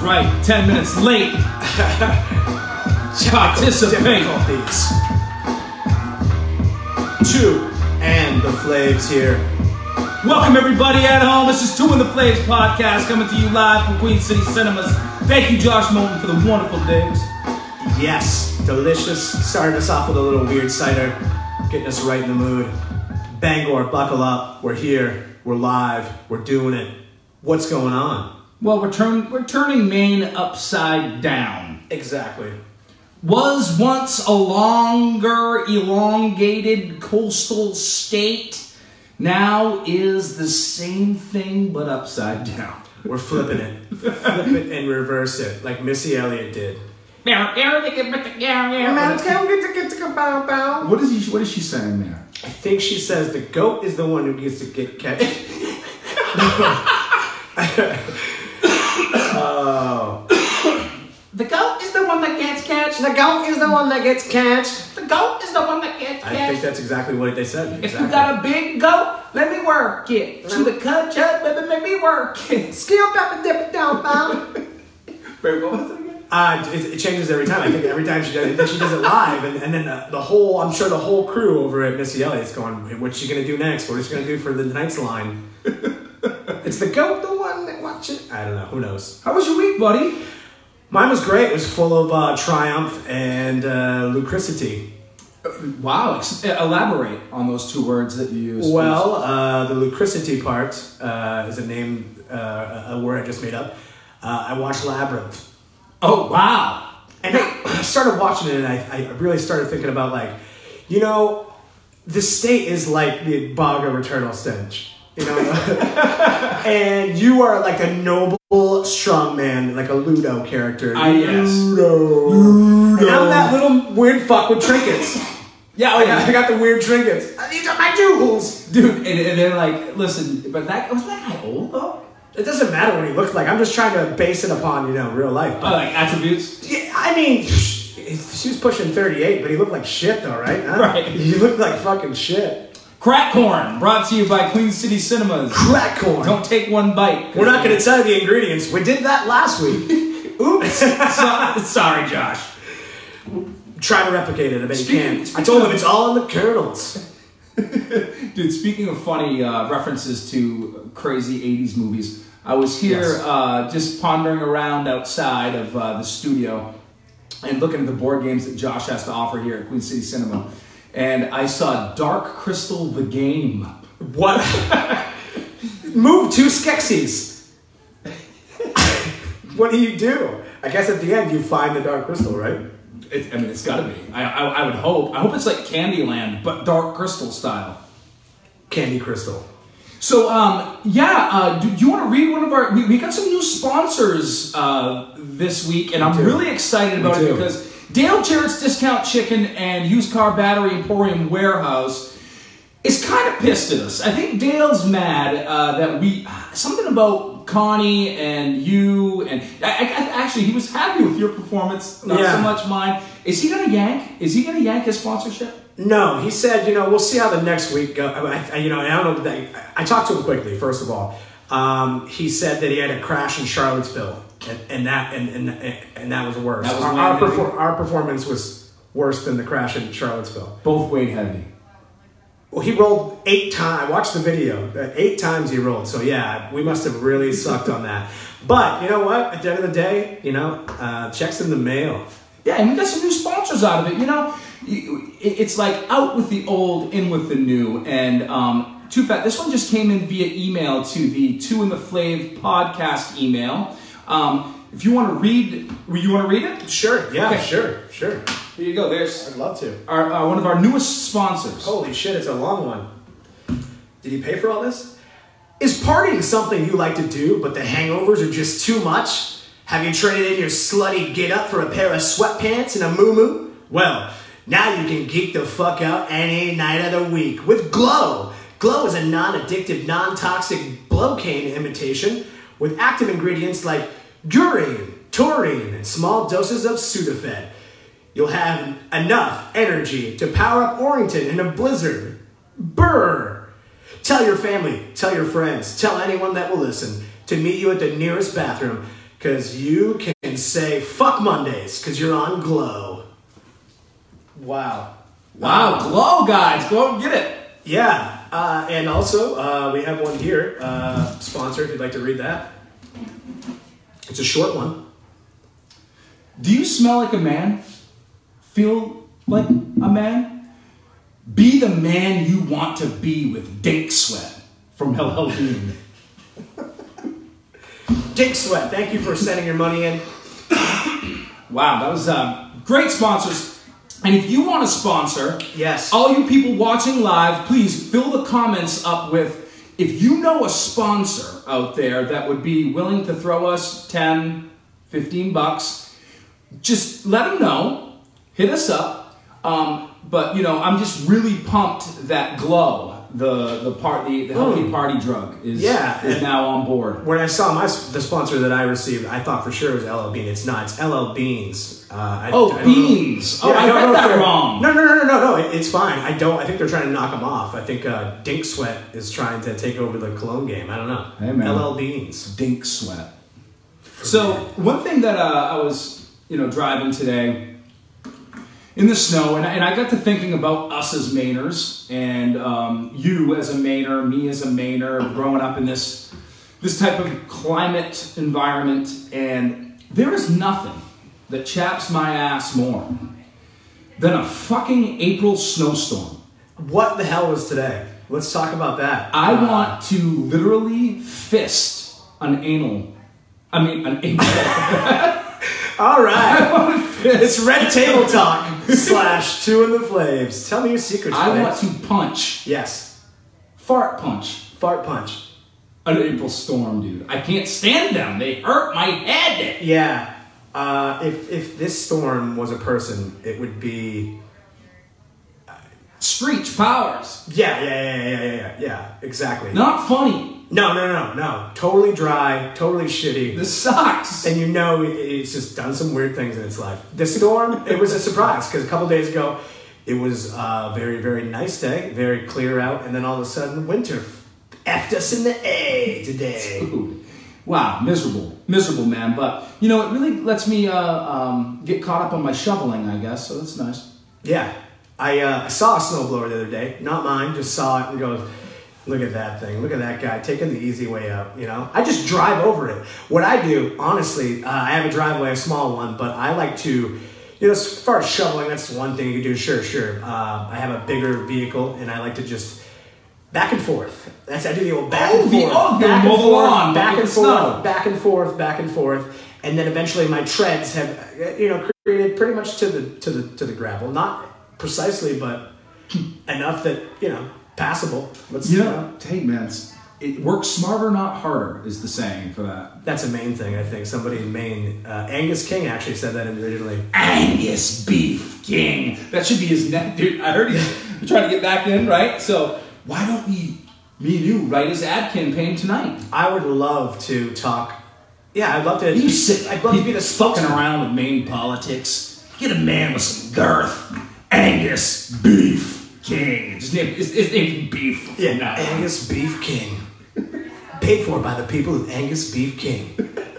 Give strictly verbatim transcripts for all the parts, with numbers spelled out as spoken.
right, ten minutes late. Participate. Two and the Flaves here. Welcome everybody at home. This is Two and the Flaves podcast coming to you live from Queen City Cinemas. Thank you, Josh Moulton, for the wonderful digs. Yes, delicious. Starting us off with a little weird cider, getting us right in the mood. Bangor, buckle up. We're here. We're live. We're doing it. What's going on? Well, we're, turn, we're turning Maine upside down. Exactly. Was once a longer, elongated coastal state, now is the same thing but upside down. We're flipping it. Flip it and reverse it, like Missy Elliott did. What is he, what is she saying there? I think she says the goat is the one who gets to get catch. Oh. The goat is the one that gets catched. The goat is the one that gets catched. The goat is the one that gets catched. I think that's exactly what they said. If exactly. you got a big goat, let me work it. To the cut chut, baby, let me work it. Skill pepper dip it down, pal. Wait, what was it again? Uh, it, it changes every time. I think every time she does it, then she does it live, and, and then the, the whole, I'm sure the whole crew over at Missy Elliott's going, what's she going to do next? What is she going to do for the night's line? It's the goat, the one that watch it. I don't know. Who knows? How was your week, buddy? Mine was great. It was full of uh, triumph and uh, lucricity. Wow. Ex- elaborate on those two words that you used. Well, uh, the lucricity part uh, is a name, uh, a word I just made up. Uh, I watched Labyrinth. Oh, wow. And I, I started watching it, and I, I really started thinking about, like, you know, the state is like the bog of eternal stench, you know? And you are like a noble, strong man, like a Ludo character. I yes. Ludo. Ludo. And I'm that little weird fuck with trinkets. Yeah, oh, I, yeah. got, I got the weird trinkets. These are my jewels. Dude, and, and they're like, listen, but that, wasn't that guy old, though? It doesn't matter what he looked like. I'm just trying to base it upon, you know, real life. But, oh, like attributes? Yeah, I mean, she was pushing thirty-eight, but he looked like shit, though, right? Huh? Right. He looked like fucking shit. Crack corn, brought to you by Queen City Cinemas. Crack corn. Don't take one bite. We're not going to tell you the ingredients. We did that last week. Oops. so, sorry, Josh. Try to replicate it. I bet Speaking- you can. I told him it's all in the kernels. Dude, speaking of funny uh, references to crazy eighties movies, I was here Yes. uh, just pondering around outside of uh, the studio and looking at the board games that Josh has to offer here at Queen City Cinema. And I saw Dark Crystal the Game. What? Move two Skeksis. What do you do? I guess at the end you find the Dark Crystal, right? It, I mean, it's got to be. I, I, I would hope. I hope it's like Candyland, but Dark Crystal style. Candy Crystal. So, um, yeah, uh, do, do you want to read one of our... We, we got some new sponsors uh, this week, and I'm do. really excited about Me it too. because Dale Jarrett's Discount Chicken and Used Car Battery Emporium Warehouse is kind of pissed at us. I think Dale's mad uh, that we... Something about Connie and you, and... I, I, actually, he was happy with your performance, not Yeah. so much mine. Is he going to yank? Is he going to yank his sponsorship? No, he said, you know, we'll see how the next week goes. I, I, you know, I don't know. That, I talked to him quickly, first of all. Um, he said that he had a crash in Charlottesville, and, and that and, and and that was worse. That was our, way our, heavy. perfor- our performance was worse than the crash in Charlottesville. Both weighed heavy. Well, he rolled eight times. I watched the video. Uh, Eight times he rolled. So, yeah, we must have really sucked on that. But, you know what? At the end of the day, you know, uh, checks in the mail. Yeah, and we got some new sponsors out of it. You know, it's like out with the old, in with the new. And um, too fat. This one just came in via email to the Two in the Flav podcast email. Um, if you want to read, you want to read it? Sure. Yeah. Okay. Sure. Sure. Here you go. There's I'd love to. our uh, one of our newest sponsors. Holy shit! It's a long one. Did he pay for all this? Is partying something you like to do, but the hangovers are just too much? Have you traded in your slutty get-up for a pair of sweatpants and a moo-moo? Well, now you can geek the fuck out any night of the week with Glow. Glow is a non-addictive, non-toxic Blowcane imitation with active ingredients like urine, taurine, and small doses of Sudafed. You'll have enough energy to power up Orrington in a blizzard. Brr! Tell your family, tell your friends, tell anyone that will listen to meet you at the nearest bathroom because you can say fuck Mondays because you're on Glow. Wow. Wow, Glow, guys. Go and get it. Yeah. Uh, and also, uh, we have one here. Uh, sponsor, if you'd like to read that. It's a short one. Do you smell like a man? Feel like a man? Be the man you want to be with Dink Sweat from L L Bean. Dink Sweat, thank you for sending your money in. Wow, that was uh, great sponsors. And if you want to sponsor, yes, all you people watching live, please fill the comments up with, if you know a sponsor out there that would be willing to throw us ten, fifteen bucks, just let them know. Hit us up. Um, but, you know, I'm just really pumped that Glow, the the part the, the healthy Mm. party drug, is Yeah. is now on board. When I saw my the sponsor that I received, I thought for sure it was L L Bean. It's not. It's L L Beans. Uh, I, Oh, I don't beans. know. Oh, I don't read know if that they're- wrong. No, no, no, no, no, no. It, it's fine. I don't. I think they're trying to knock them off. I think uh, Dink Sweat is trying to take over the cologne game. I don't know. Hey, man. L L Beans. Dink Sweat. So one thing that uh, I was, you know, driving today in the snow, and, and I got to thinking about us as Mainers, and um, you as a Mainer, me as a Mainer, growing up in this this type of climate environment, and there is nothing that chaps my ass more than a fucking April snowstorm. What the hell was today? Let's talk about that. I Uh, want to literally fist an anal. I mean, an anal. All right. I want to fist. It's Red Table Talk slash Two in the Flames. Tell me your secrets, I Flames. want to punch, Yes. fart punch, Fart punch. an April storm, dude. I can't stand them. They hurt my head. Yeah. Uh, if if this storm was a person, it would be. Screech Powers. Yeah, yeah, yeah, yeah, yeah, yeah, yeah. Exactly. Not funny. No, no, no, no. Totally dry. Totally shitty. This sucks. And you know it- it's just done some weird things in its life. The storm, it was a surprise because a couple days ago, it was a very, very nice day, very clear out, and then all of a sudden, winter effed us in the A today. Dude. Wow, miserable. Miserable, man. But, you know, it really lets me uh, um, get caught up on my shoveling, I guess, so that's nice. Yeah. I uh, saw a snowblower the other day, not mine, just saw it and goes, look at that thing, look at that guy taking the easy way out, you know? I just drive over it. What I do, honestly, uh, I have a driveway, a small one, but I like to, you know, as far as shoveling, that's one thing you can do, sure, sure. Uh, I have a bigger vehicle and I like to just back and forth. That's I do the old back Oh, and the- forth, oh, the back and mow the forth, lawn, back mow and the snow. forth, back and forth, back and forth, and then eventually my treads have, uh, you know, created pretty much to the to the to the gravel, not precisely, but enough that, you know, passable. Let's, You you know, know, hey, man, it's- it works smarter, not harder, is the saying for that. that's a Maine thing, I think. Somebody in Maine, uh, Angus King actually said that originally. Angus Beef King. That should be his neck, dude. I heard he's trying to get back in, right? So why don't we, me and you, write his ad campaign tonight? I would love to talk. Yeah, I'd love to. You sit. I'd love to be the fucking spokesman. around with Maine politics. Get a man with some girth. Angus Beef King. His name, his, his name's Beef. Yeah, now. Angus Beef King. Paid for by the people of Angus Beef King.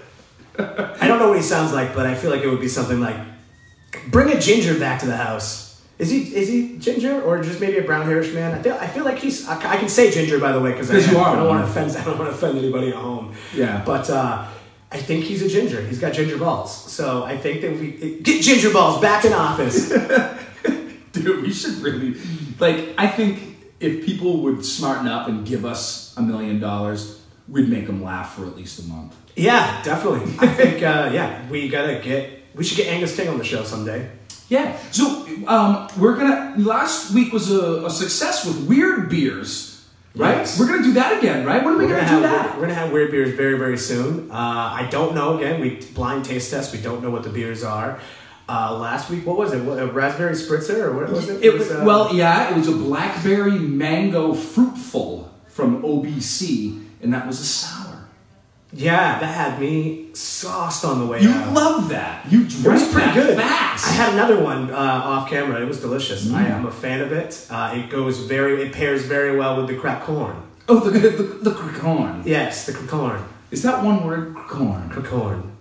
I don't know what he sounds like, but I feel like it would be something like, bring a ginger back to the house. Is he is he ginger or just maybe a brown hairish man? I feel I feel like he's. I, I can say ginger by the way because I, 'Cause you I are don't want one. to offend. I don't want to offend anybody at home. Yeah. But uh, I think he's a ginger. He's got ginger balls. So I think that we get ginger balls back in office. Dude, we should really, like, I think if people would smarten up and give us a million dollars, we'd make them laugh for at least a month. Yeah, definitely. I think uh, yeah, we gotta get. We should get Angus King on the show someday. Yeah. So um, we're gonna. Last week was a, a success with weird beers, right? Yes. We're gonna do that again, right? When are we We're gonna, gonna, do have, that? we're gonna have weird beers very, very soon. Uh, I don't know. Again, we blind taste test. We don't know what the beers are. Uh, last week, what was it? What, a raspberry spritzer or what was it? It was, uh, well, yeah, it was a blackberry mango fruitful from O B C, and that was a sour. yeah, that had me sauced on the way You out. love that. You It drank was pretty that good. fast. I had another one uh, off camera. It was delicious. Mm. I am a fan of it. Uh, it goes very. It pairs very well with the cracked corn. oh, the the, the corn. Yes, the corn. Is that one word? Corn. Corn.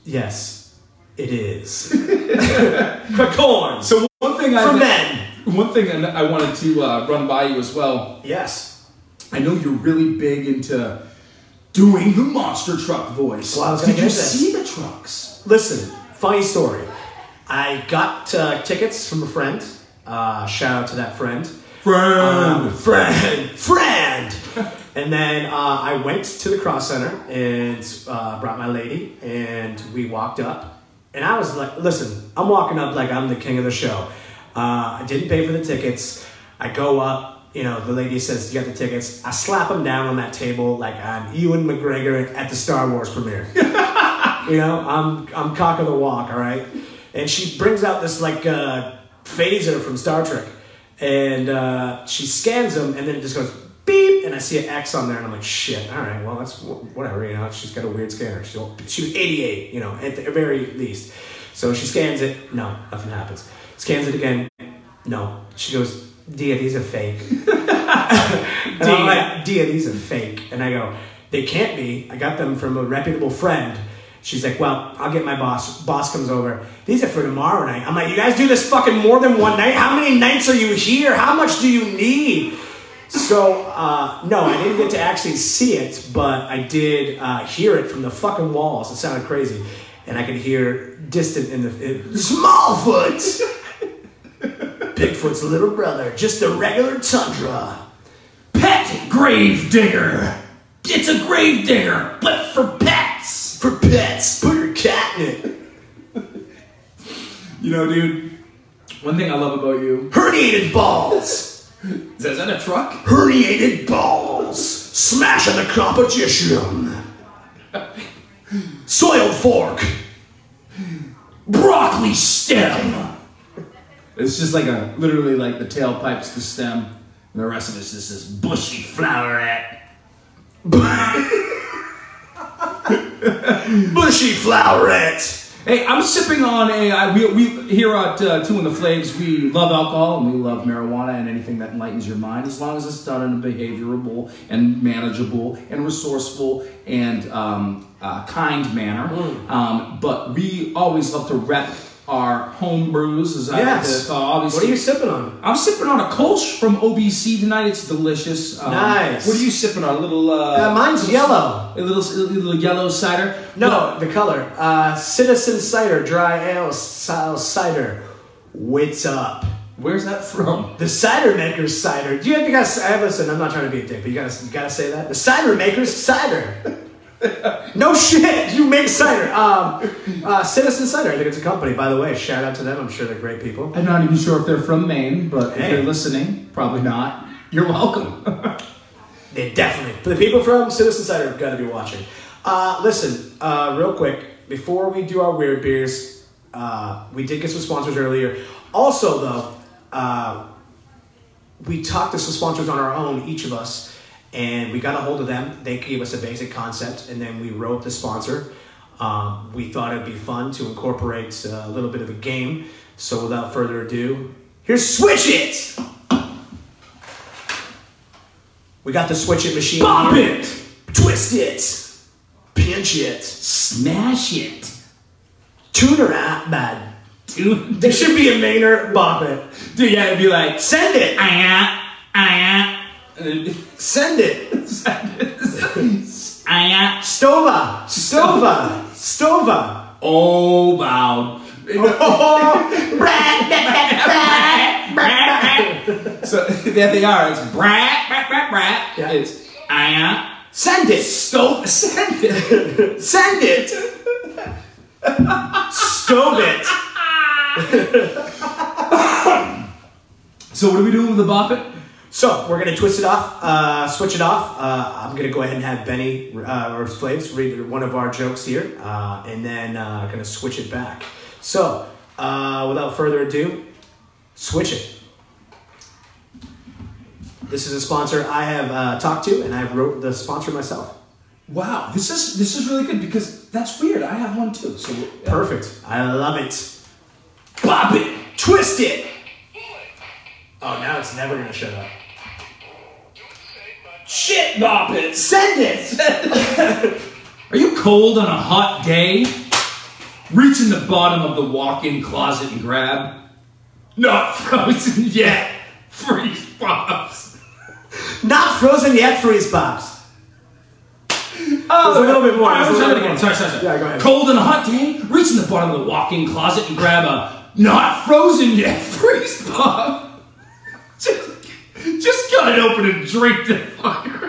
Yes, it is. Corn. So one thing I For men. one thing I wanted to uh, run by you as well. Yes. I know you're really big into doing the monster truck voice. Well, I was gonna Did you get this. see the trucks? Listen, funny story. I got uh, tickets from a friend. Uh, shout out to that friend. Friend. Um, friend. Friend. And then uh, I went to the Cross Center and uh, brought my lady, and we walked up. And I was like, listen, I'm walking up like I'm the king of the show. Uh, I didn't pay for the tickets. I go up, you know, the lady says, you got the tickets. I slap them down on that table like I'm Ewan McGregor at the Star Wars premiere. You know, I'm I'm cock of the walk, all right? And she brings out this like uh, phaser from Star Trek. And uh, she scans them, and then it just goes beep, and I see an X on there, and I'm like, shit, all right, well, that's whatever, you know, she's got a weird scanner. She, she was eighty-eight, you know, at the very least. So she scans it, no, nothing happens. Scans it again, no. She goes, Dia, these are fake. And I'm like, Dia, these are fake. And I go, they can't be. I got them from a reputable friend. She's like, well, I'll get my boss. Boss comes over. These are for tomorrow night. I'm like, you guys do this fucking more than one night? How many nights are you here? How much do you need? So, uh, no, I didn't get to actually see it, but I did uh, hear it from the fucking walls. It sounded crazy. And I could hear distant in the... In, Smallfoot! Bigfoot's little brother. Just a regular tundra. Pet grave digger. It's a grave digger, but for pets. For pets. Put your cat in it. You know, dude, one thing I love about you... Herniated balls. Is that, is that a truck? Herniated balls. Smashing the competition. Soiled fork. Broccoli stem. It's just like a, literally like the tailpipe's the stem, and the rest of it's just this bushy flowerette. Bushy flowerette. Hey, I'm sipping on a, I, we, we, here at uh, Two in the Flags, we love alcohol and we love marijuana and anything that enlightens your mind, as long as it's done in a behaviorable and manageable and resourceful and um, uh, kind manner. Mm. Um, but we always love to rep our home brews, as I yes. like to call. Obviously, what are you sipping on? I'm sipping on a Kolsch from O B C tonight. It's delicious. Um, nice. What are you sipping on? A little... Uh, uh, mine's little, yellow. A little, a little yellow cider? No, but, the color. Uh, Citizen Cider, dry ale style cider. What's up? Where's that from? The Cider Maker's Cider. Do you have to guys? I listen. I'm not trying to be a dick, but you gotta, you gotta say that. The Cider Maker's Cider. No shit, you make cider. Um, uh, Citizen Cider, I think it's a company, by the way. Shout out to them. I'm sure they're great people. I'm not even sure if they're from Maine, but hey. if they're listening, probably not. You're welcome. They definitely. The people from Citizen Cider have got to be watching. Uh, listen, uh, real quick, before we do our weird beers, uh, we did get some sponsors earlier. Also, though, uh, we talked to some sponsors on our own, each of us. And we got a hold of them. They gave us a basic concept, and then we wrote the sponsor. Um, we thought it'd be fun to incorporate a little bit of a game. So without further ado, here's Switch It! We got the Switch It machine. Bop here. it! Twist it! Pinch it! Smash it! Tuner app bad. Dude, There should be a Mainer Bop It. dude, yeah, it'd be like, Send it! I I Send it! Send it. I Stova! Stova! Stova! Oh, wow. So there they are. It's brat, brat, brat, brat. Yeah. It's I Send it! stove. Send it. Send it! Stove it! So what are we doing with the Bop It? So we're gonna twist it off, uh, switch it off. Uh, I'm gonna go ahead and have Benny uh, or Flaves read one of our jokes here, uh, and then uh, gonna switch it back. So uh, without further ado, switch it. This is a sponsor I have uh, talked to, and I wrote the sponsor myself. Wow, this is this is really good because that's weird. I have one too. So yeah. Perfect. I love it. Bop it, Twist it. Oh, now it's never gonna shut up. shit, Bop it. Send it. Are you cold on a hot day? Reach in the bottom of the walk-in closet and grab. Not frozen yet. Freeze pops. Not frozen yet, freeze pops. Oh, There's a little bit more. All right, There's a try it little again. more. Sorry, sorry, sorry. Yeah, go ahead. Cold and hot day. Reach in the bottom of the walk-in closet and grab a not frozen yet freeze pop. Just, just cut it open and drink the fucker.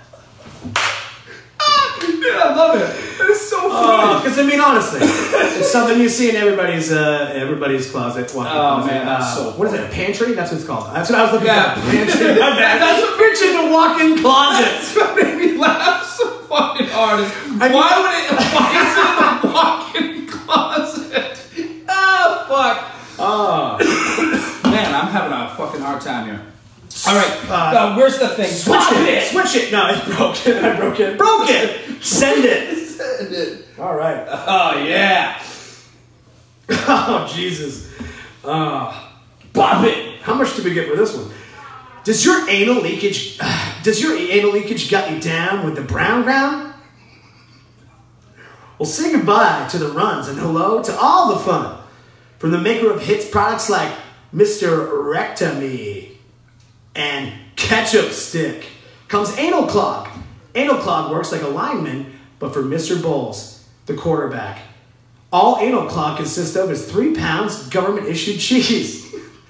Yeah, I love it. It's so funny. Because I mean, honestly, it's something you see in everybody's uh, everybody's closet. Walk-in Oh, closet. man, that's Uh, so What is it? A pantry? That's what it's called. That's what I was looking Yeah. for. Pantry. That's a bitch in the walk-in closet. That's what made me laugh so fucking hard. Is I- why would it? Why is it in the walk-in closet? Ah, fuck. Oh. Man, I'm having a fucking hard time here. All right, Uh, uh, where's the thing? Switch Pop it. Switch it. No, it's broken. I broke it. Broke it. Send it. Send it. All right. Oh yeah, Oh, Jesus. Uh, pop it. how much did we get for this one? Does your anal leakage, does your anal leakage gut you down with the brown ground? Well, say goodbye to the runs and hello to all the fun from the maker of hits products like Mister Rectomy and Ketchup Stick. Comes Anal Clog. Anal Clog works like a lineman, but for Mister Bowles, the quarterback. All Anal Clog consists of is three pounds government-issued cheese.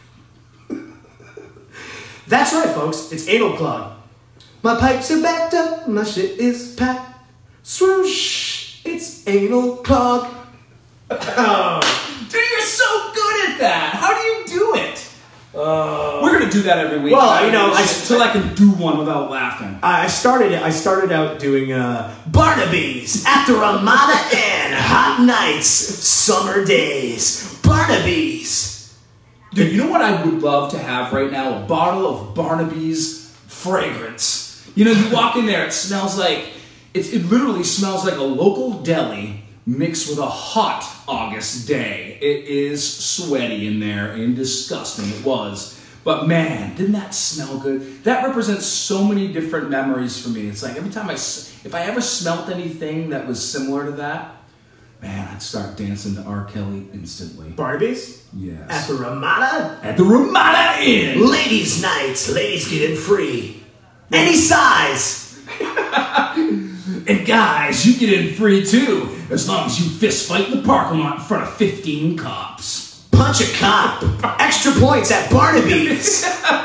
That's right, folks. It's Anal Clog. My pipes are backed up, my shit is packed. Swoosh! It's Anal Clog. Oh. Dude, you're so good at that. How do you do it? Uh, We're gonna do that every week. Well, you know, I- until I can do one without laughing. I started. I started out doing uh, Barnaby's at the Ramada Inn. Hot nights, summer days. Barnaby's. Dude, you know what I would love to have right now? A bottle of Barnaby's fragrance. You know, you walk in there, it smells like, it, it literally smells like a local deli mixed with a hot August day. It is sweaty in there and disgusting. It was. But man, didn't that smell good? That represents so many different memories for me. It's like every time I, s- if I ever smelt anything that was similar to that, man, I'd start dancing to R. Kelly instantly. Barnaby's Yes. at the Ramada. At the Ramada Inn. Ladies' nights. Ladies get in free. Any size. And guys, you get in free too, as long as you fist fight in the parking lot in front of fifteen cops. Punch a cop. Extra points at Barnaby's.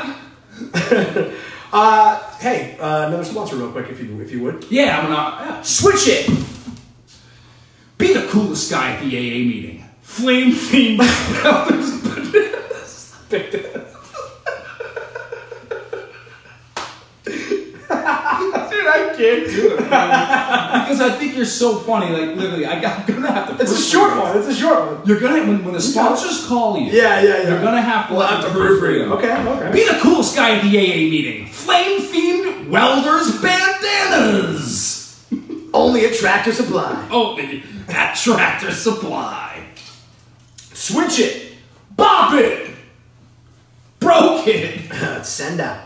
uh, hey, uh, another sponsor, real quick, if you if you would. Yeah, I'm not. Yeah. Switch it. Be the coolest guy at the A A meeting. Flame fiend. Dude, I can't do it, man. Because I think you're so funny. Like literally, I got, I'm gonna have to. It's a short one. It's a short one. You're gonna when, when the sponsors call you. Yeah, yeah, yeah. You're gonna have to We'll let have the to proofread proofread. them. Okay, okay. Be the coolest guy at the A A meeting. Flame themed welders bandanas. Only at Tractor Supply. Only at Tractor Supply. Switch it. Bop it. Broke it. Send out.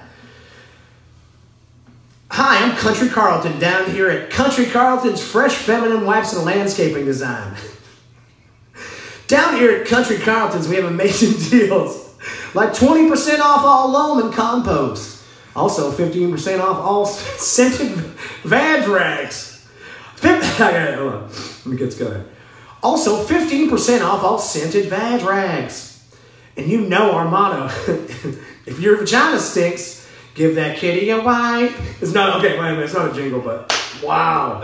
Hi, I'm Country Carlton down here at Country Carlton's Fresh Feminine Wipes and Landscaping Design. Down here at Country Carlton's, we have amazing deals. Like twenty percent off all loam and compost. Also, fifteen percent off all scented vag rags. Fif- okay, hold on. Let me get going. Also, fifteen percent off all scented vag rags. And you know our motto. If your vagina stinks, give that kitty a wipe. It's not, okay, wait a minute, it's not a jingle, but wow.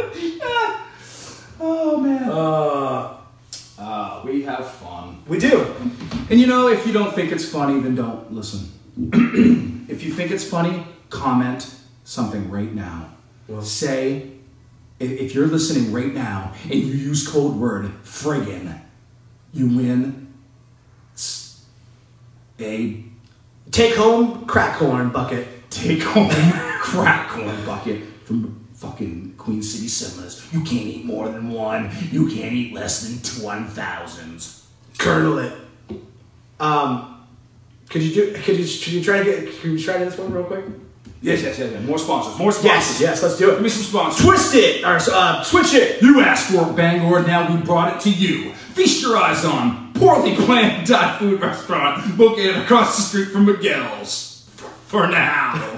Oh man. Uh, Uh, we have fun. we do. And you know, if you don't think it's funny, then don't listen. If you think it's funny, comment something right now. Well- Say, if if you're listening right now and you use code word friggin', you win s- a Take home crack horn bucket. take home crack corn bucket from fucking Queen City Cinemas. You can't eat more than one. You can't eat less than one thousand. Kernel it. Um, could you do, could you, could you try to get, could you try this one real quick? Yes, yes, yes, yes. More sponsors. More sponsors. Yes, yes, let's do it. Give me some sponsors. Twist it! Or, uh, switch it! You asked for it, Bangor, now we brought it to you. Feast your eyes on Poorly Planned Thai Food Restaurant located across the street from Miguel's. For now.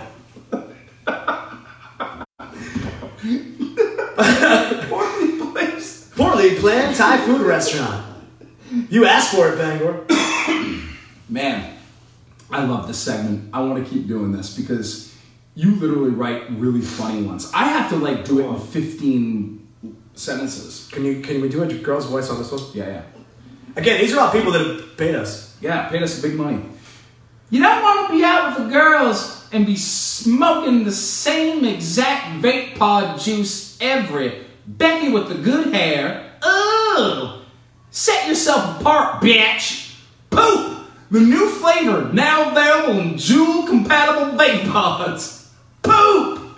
Poorly placed. Poorly Planned Thai Food Restaurant. You asked for it, Bangor. Man, I love this segment. I want to keep doing this because you literally write really funny ones. I have to like do it in fifteen sentences. Can you can we do a girl's voice on this one? Yeah, yeah. Again, these are all people that have paid us. Yeah, paid us big money. You don't want to be out with the girls and be smoking the same exact vape pod juice every Becky with the good hair. Ugh! Set yourself apart, bitch! Poop! The new flavor now available in Juul compatible vape pods. Poop!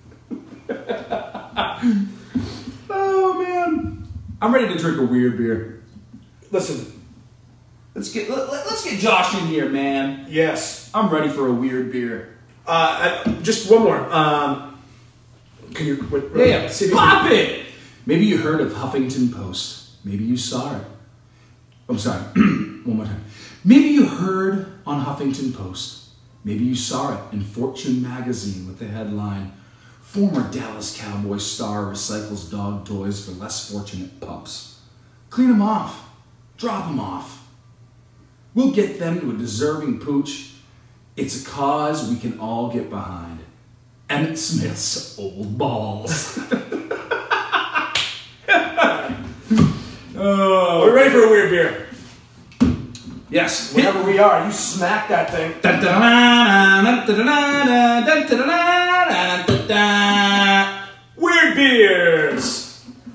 Oh man, I'm ready to drink a weird beer. Listen. Let's get let, let's get Josh in here, man. Yes. I'm ready for a weird beer. Uh, I, just one more. Um, can you... Wait, Yeah, yeah. see if you Pop can- it! Maybe you heard of Huffington Post. Maybe you saw it. I'm sorry. One more time. Maybe you heard on Huffington Post. Maybe you saw it in Fortune magazine with the headline, "Former Dallas Cowboys star recycles dog toys for less fortunate pups. Clean them off. Drop them off. We'll get them to a deserving pooch. It's a cause we can all get behind. Emmett Smith's old balls." Oh, we're ready for a weird beer. Yes. Wherever we are, you smack that thing. Weird beers.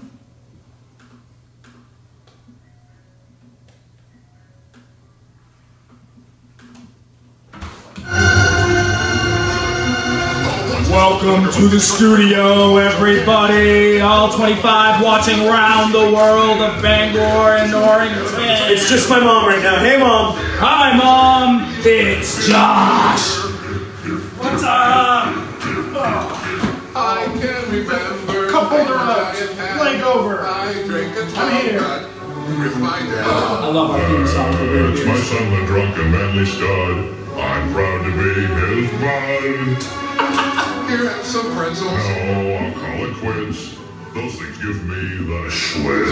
Welcome to the studio, everybody. All twenty-five watching around the world of Bangor and Norrington. It's just my mom right now. Hey, Mom. Hi, Mom. It's Josh. What's up? I can remember. Cup holder up. Leg over. I drink a I'm here. tongue with my dad. I love our theme song for Weird It's my Beers. son, the drunk and manly stud. I'm proud to be his bud. Here, have some pretzels. No, I'll call it quits. Those things give me the schwitz.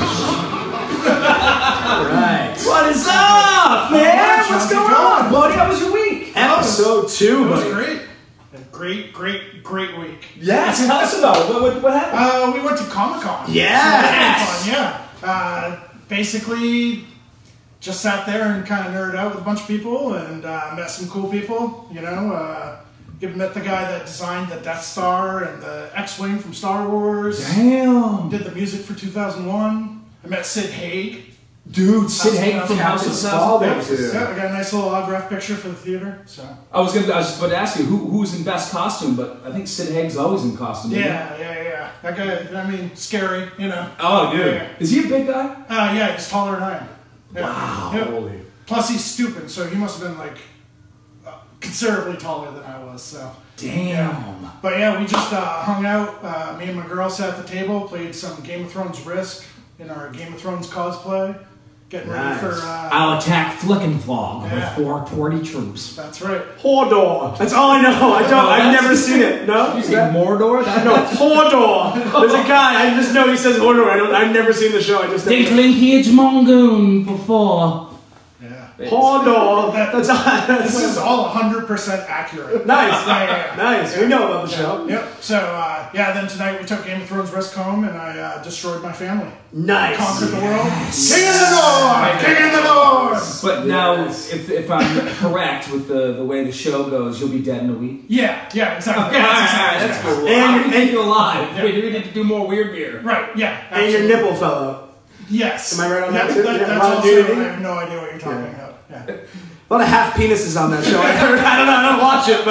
All right. What is up, man? How's What's it going going? on, buddy? How was your week? Episode two, It was buddy. great. A great, great, great week. Yes. Tell us about it. What, what, what happened? Uh, we went to Comic Con. Yes. Yeah. Uh, basically, just sat there and kind of nerded out with a bunch of people and uh, met some cool people. You know, uh, met the guy that designed the Death Star and the X-Wing from Star Wars. Damn. Did the music for two thousand one. I met Sid Haig. Dude, Sid That's- Haig that's from House Captain of Spaulding. Spaulding. Yeah. Yeah, I got a nice little autograph picture for the theater. So. I was gonna. I was about to ask you who who's in best costume, but I think Sid Haig's always in costume. isn't he? Yeah, yeah, yeah. That guy, I mean, scary, you know. Oh, dude. Yeah. Is he a big guy? Uh, yeah, he's taller than I am. Yeah. Wow. Yep. Holy. Plus, he's stupid, so he must have been like uh, considerably taller than I was. So. Damn. But yeah, we just uh, hung out. Uh, me and my girl sat at the table, played some Game of Thrones Risk in our Game of Thrones cosplay, getting Nice. ready for. Uh, I'll attack Flickenflog Yeah. with four torty troops. that's right. Hodor. That's all I know. I don't. I've that's- never seen it. No. You say Mordor? That, No, Hodor. There's a guy. I just know he says Hodor. I don't. I've never seen the show. I just. Never, Linkage Mongoon before. Yeah. Hodor. That's This that's is all one hundred percent accurate. nice. Yeah, yeah, yeah. Nice. We know about the show. Yep. So uh, yeah, then tonight we took Game of Thrones Risk home, and I uh, destroyed my family, Nice. conquered the world, king in the north, king in the north. But now, Yes. if, if I'm correct with the, the way the show goes, you'll be dead in a week. Yeah, yeah, exactly. Okay, That's alright, exactly that's right. cool. And- How do we and- keep you alive? Yeah. We, we need to do more weird beer. Right. Yeah. And your absolutely. nipple fell out. Yes. Am I right on yeah, that too? That, Yeah, that's Ron also. Duty? I have no idea what you're talking about. Yeah. A lot of half penises on that show. I heard. I don't know. I don't watch it,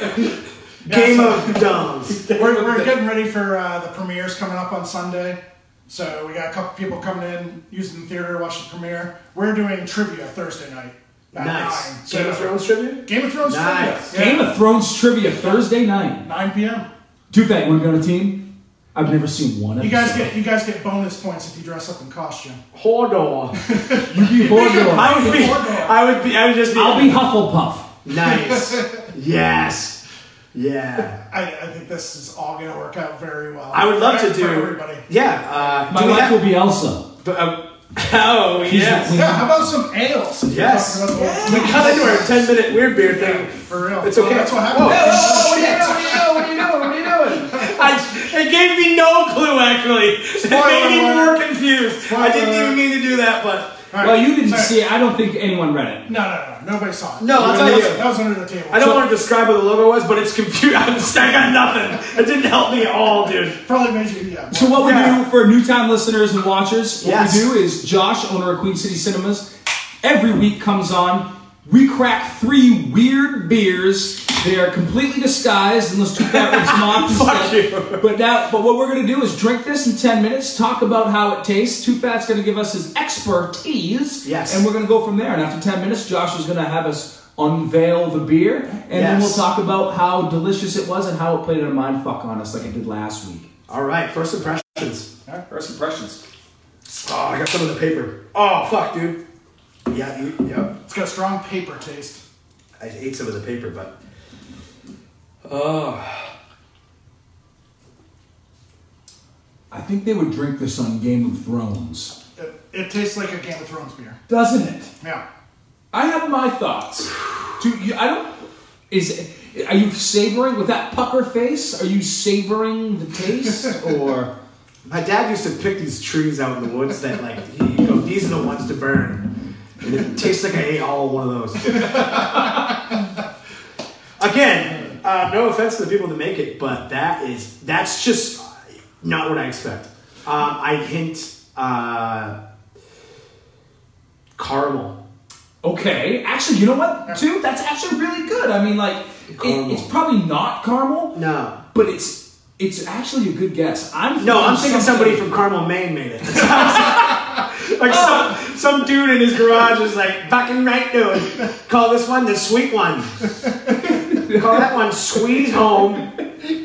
but Game so- of Dumbs. We're, we're getting ready for uh, the premieres coming up on Sunday. So we got a couple people coming in, using the theater to watch the premiere. We're doing trivia Thursday night. at Nice. nine. Game of So- Thrones trivia? Game of Thrones Nice. trivia. Game Yeah. of Thrones trivia Thursday night. nine p.m. Do that. You want to be on a team? I've never seen one. You guys episode. get you guys get bonus points if you dress up in costume. Hodor. You be Hodor. I would be. I would be. I would just be. I'll be Hufflepuff. Nice. Yes. Yeah. I, I think this is all going to work out very well. I would love for, to do. for everybody. Yeah. Uh, My do we wife have- will be Elsa. But, uh, oh She's yes. the Yeah, how about some ale? since we're Yes. talking about the- We got into our ten minute weird beer thing. For real. It's Well, okay. that's what Whoa. happened. Whoa, what are you doing? What are you doing? What are you doing? What are you doing? I, it gave me no clue actually. It made me alert. more confused. I didn't Spoiler even mean to do that, but All right. Well, you didn't Sorry. see it. I don't think anyone read it. No, no, no. Nobody saw it. No, I'll That tell was- you. That was under the table. I don't So, want to describe what the logo was, but it's computer. I'm just, I got nothing. It didn't help me at all, dude. Probably made you, yeah. So what we Yeah. do for new time listeners and watchers, what Yes. we do is Josh, owner of Queen City Cinemas, every week comes on. We crack three weird beers. They are completely disguised unless two fat rips them off. Fuck instead. you. But now, but what we're gonna do is drink this in ten minutes. Talk about how it tastes. Two Fat's gonna give us his expertise. Yes. And we're gonna go from there. And after ten minutes, Josh is gonna have us unveil the beer, and then Yes. we'll talk about how delicious it was and how it played a mind fuck on us like it did last week. All right, first impressions. All right, first impressions. Oh, I got some of the paper. Oh, fuck, dude. Yeah, you, yep. It's got a strong paper taste. I ate some of the paper, but. Oh. I think they would drink this on Game of Thrones. It, it tastes like a Game of Thrones beer. Doesn't it? Yeah. I have my thoughts. Do you, I don't. Is are you savoring with that pucker face? Are you savoring the taste or? My dad used to pick these trees out in the woods that, like, he go, these are the ones to burn. And it tastes like I ate all one of those. Again, uh, no offense to the people that make it, but that is, that's just not what I expect. Um, I hint uh, caramel. Okay, actually, you know what? Too, that's actually really good. I mean, like, it, Caramel. it's probably not caramel, No. but it's it's actually a good guess. I'm No, I'm thinking somebody something- from Carmel, Maine made it. Like some, some dude in his garage is like, fucking right dude. Call this one the sweet one. Call that one Sweet Home.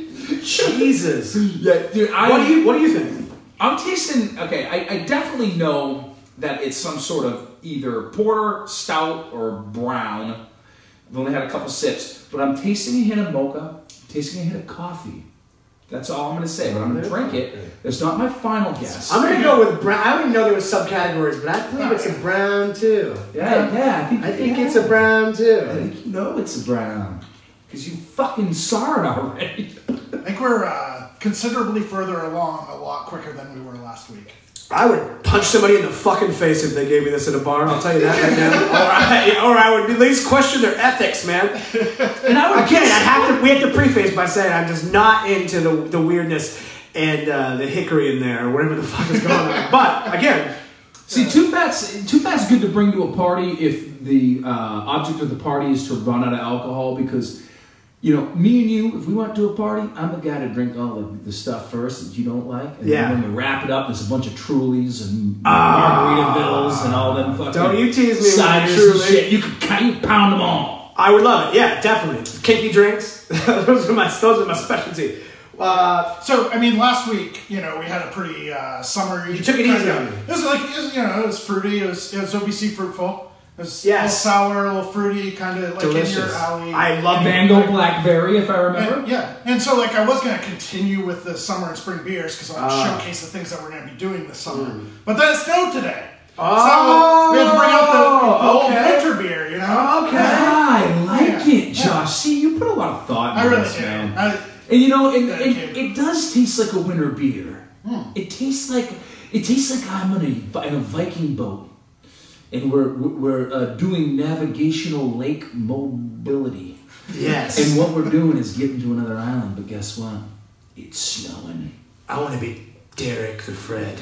Jesus. Yeah, dude. I, What do you What do you think? I'm tasting. Okay, I, I definitely know that it's some sort of either porter, stout, or brown. I've only had a couple sips, but I'm tasting a hint of mocha, tasting a hint of coffee. That's all I'm going to say. But I'm going to drink it. It's not my final guess. I'm gonna go with brown. I don't even know there was subcategories, but I believe it's a brown too. yeah, yeah. I think, I think yeah. it's a brown I too. think you know it's a brown because you fucking saw it already. I think we're uh, considerably further along, a lot quicker than we were last week. I would punch somebody in the fucking face if they gave me this at a bar. I'll tell you that right now. Or I, or I would at least question their ethics, man. And I would Again, I guess- have to. We have to preface by saying I'm just not into the the weirdness and uh, the hickory in there or whatever the fuck is going on. But again, See, Two Fat's Two Fat's good to bring to a party if the uh, object of the party is to run out of alcohol because, you know, me and you, if we went to a party, I'm the guy to drink all the, the stuff first that you don't like. And Yeah. then when we wrap it up, there's a bunch of Trulies and Margaritavilles and all them fucking Don't you tease me with ciders Truly. and shit. You can kind of pound them all. I would love it. Yeah, definitely. Kinky drinks. those are my those are my specialty. Uh, So, I mean, last week, you know, we had a pretty uh, summery. You took it kind easy of- on me. It was like, it was, you know, it was fruity. It was, it was O B C fruitful. It was Yes. a little sour, a little fruity, kind of like in your delicious. alley. I love it. Mango blackberry, if I remember. And, yeah, and so like I was going to continue with the summer and spring beers because I want to Ah. showcase the things that we're going to be doing this summer. But then it snowed today, Oh, so we had to bring out the, the old okay. winter beer. You know, Okay. Ah, I like Yeah. it, Josh. See, you put a lot of thought I into really this, do. man. I, And you know, and, Yeah, and kid. it does taste like a winter beer. It tastes like it tastes like I'm on a, in a Viking boat, and we're we're uh, doing navigational lake mobility. Yes. And what we're doing is getting to another island. But guess what? It's snowing. I want to be Derek the Fred.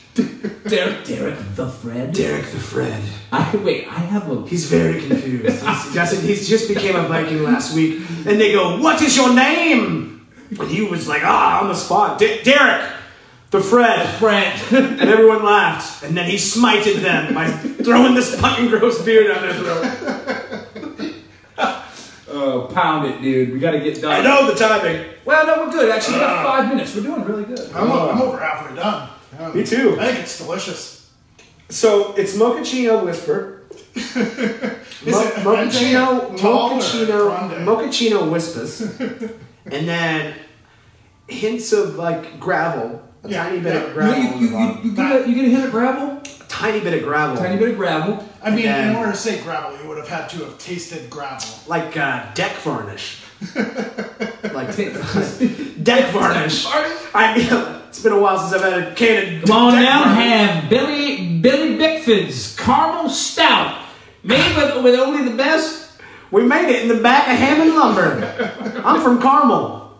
Derek, Derek the Fred. Derek the Fred. I wait. I have a. He's very confused. He's, he doesn't, he's just became a Viking last week. And they go, what is your name? And he was like, ah, on the spot. D- Derek. The Fred. Fred. And everyone laughed. And then he smited them by throwing this fucking gross beer down their throat. Oh, pound it, dude. We got to get done. I know the timing. Well, no, we're good. Actually, we got five minutes. We're doing really good. I'm, I'm over halfway done. Um, Me too. I think it's delicious. So it's Mochaccino Whisper. Is Mo- it Mochaccino, tall or Mochaccino, grande? Mochaccino Whispers. And then hints of like gravel. A Yeah, tiny bit yeah. of You, gravel. you, on the you, you, bottom. you, get a, you get a hint of gravel? A tiny bit of gravel. Tiny bit of gravel. I mean, Yeah. in order to say gravel, you would have had to have tasted gravel. Like uh, deck varnish. like Come deck varnish. I mean, it's been a while since I've had a can of on deck now, varnish. have Billy Billy Bickford's Caramel Stout. Made with, with only the best. We made it in the back of Hammond Lumber. I'm from Carmel.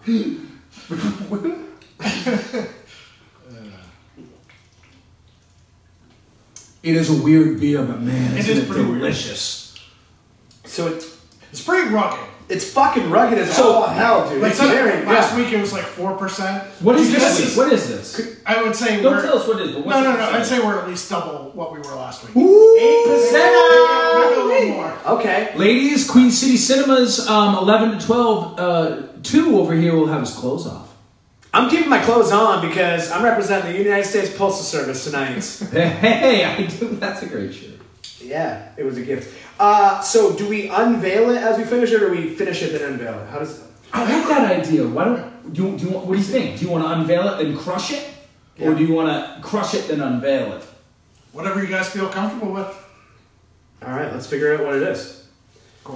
It is a weird beer, but man, It it's is pretty weird. delicious. So it's It's pretty rugged. it's fucking rugged as So- all hell, dude. Like It's some- very last yeah. week it was like four percent. What is This this? is- What is this? I would say Don't we're, tell us what it is. But what's No, no, the no. I'd percentage? say we're at least double what we were last week. Eight Maybe percent. a little more. Okay. Ladies, Queen City Cinemas, um, eleven to twelve. Uh, two over here will have his clothes off. I'm keeping my clothes on because I'm representing the United States Postal Service tonight. Hey, I do. That's a great shirt. Yeah, it was a gift. Uh, so do we unveil it as we finish it, or we finish it then unveil it? How does? I like that idea. Why don't do you, do you want, what do you think? Do you want to unveil it then crush it, or Yeah. do you want to crush it then unveil it? Whatever you guys feel comfortable with. All right, let's figure out what it is. Cool.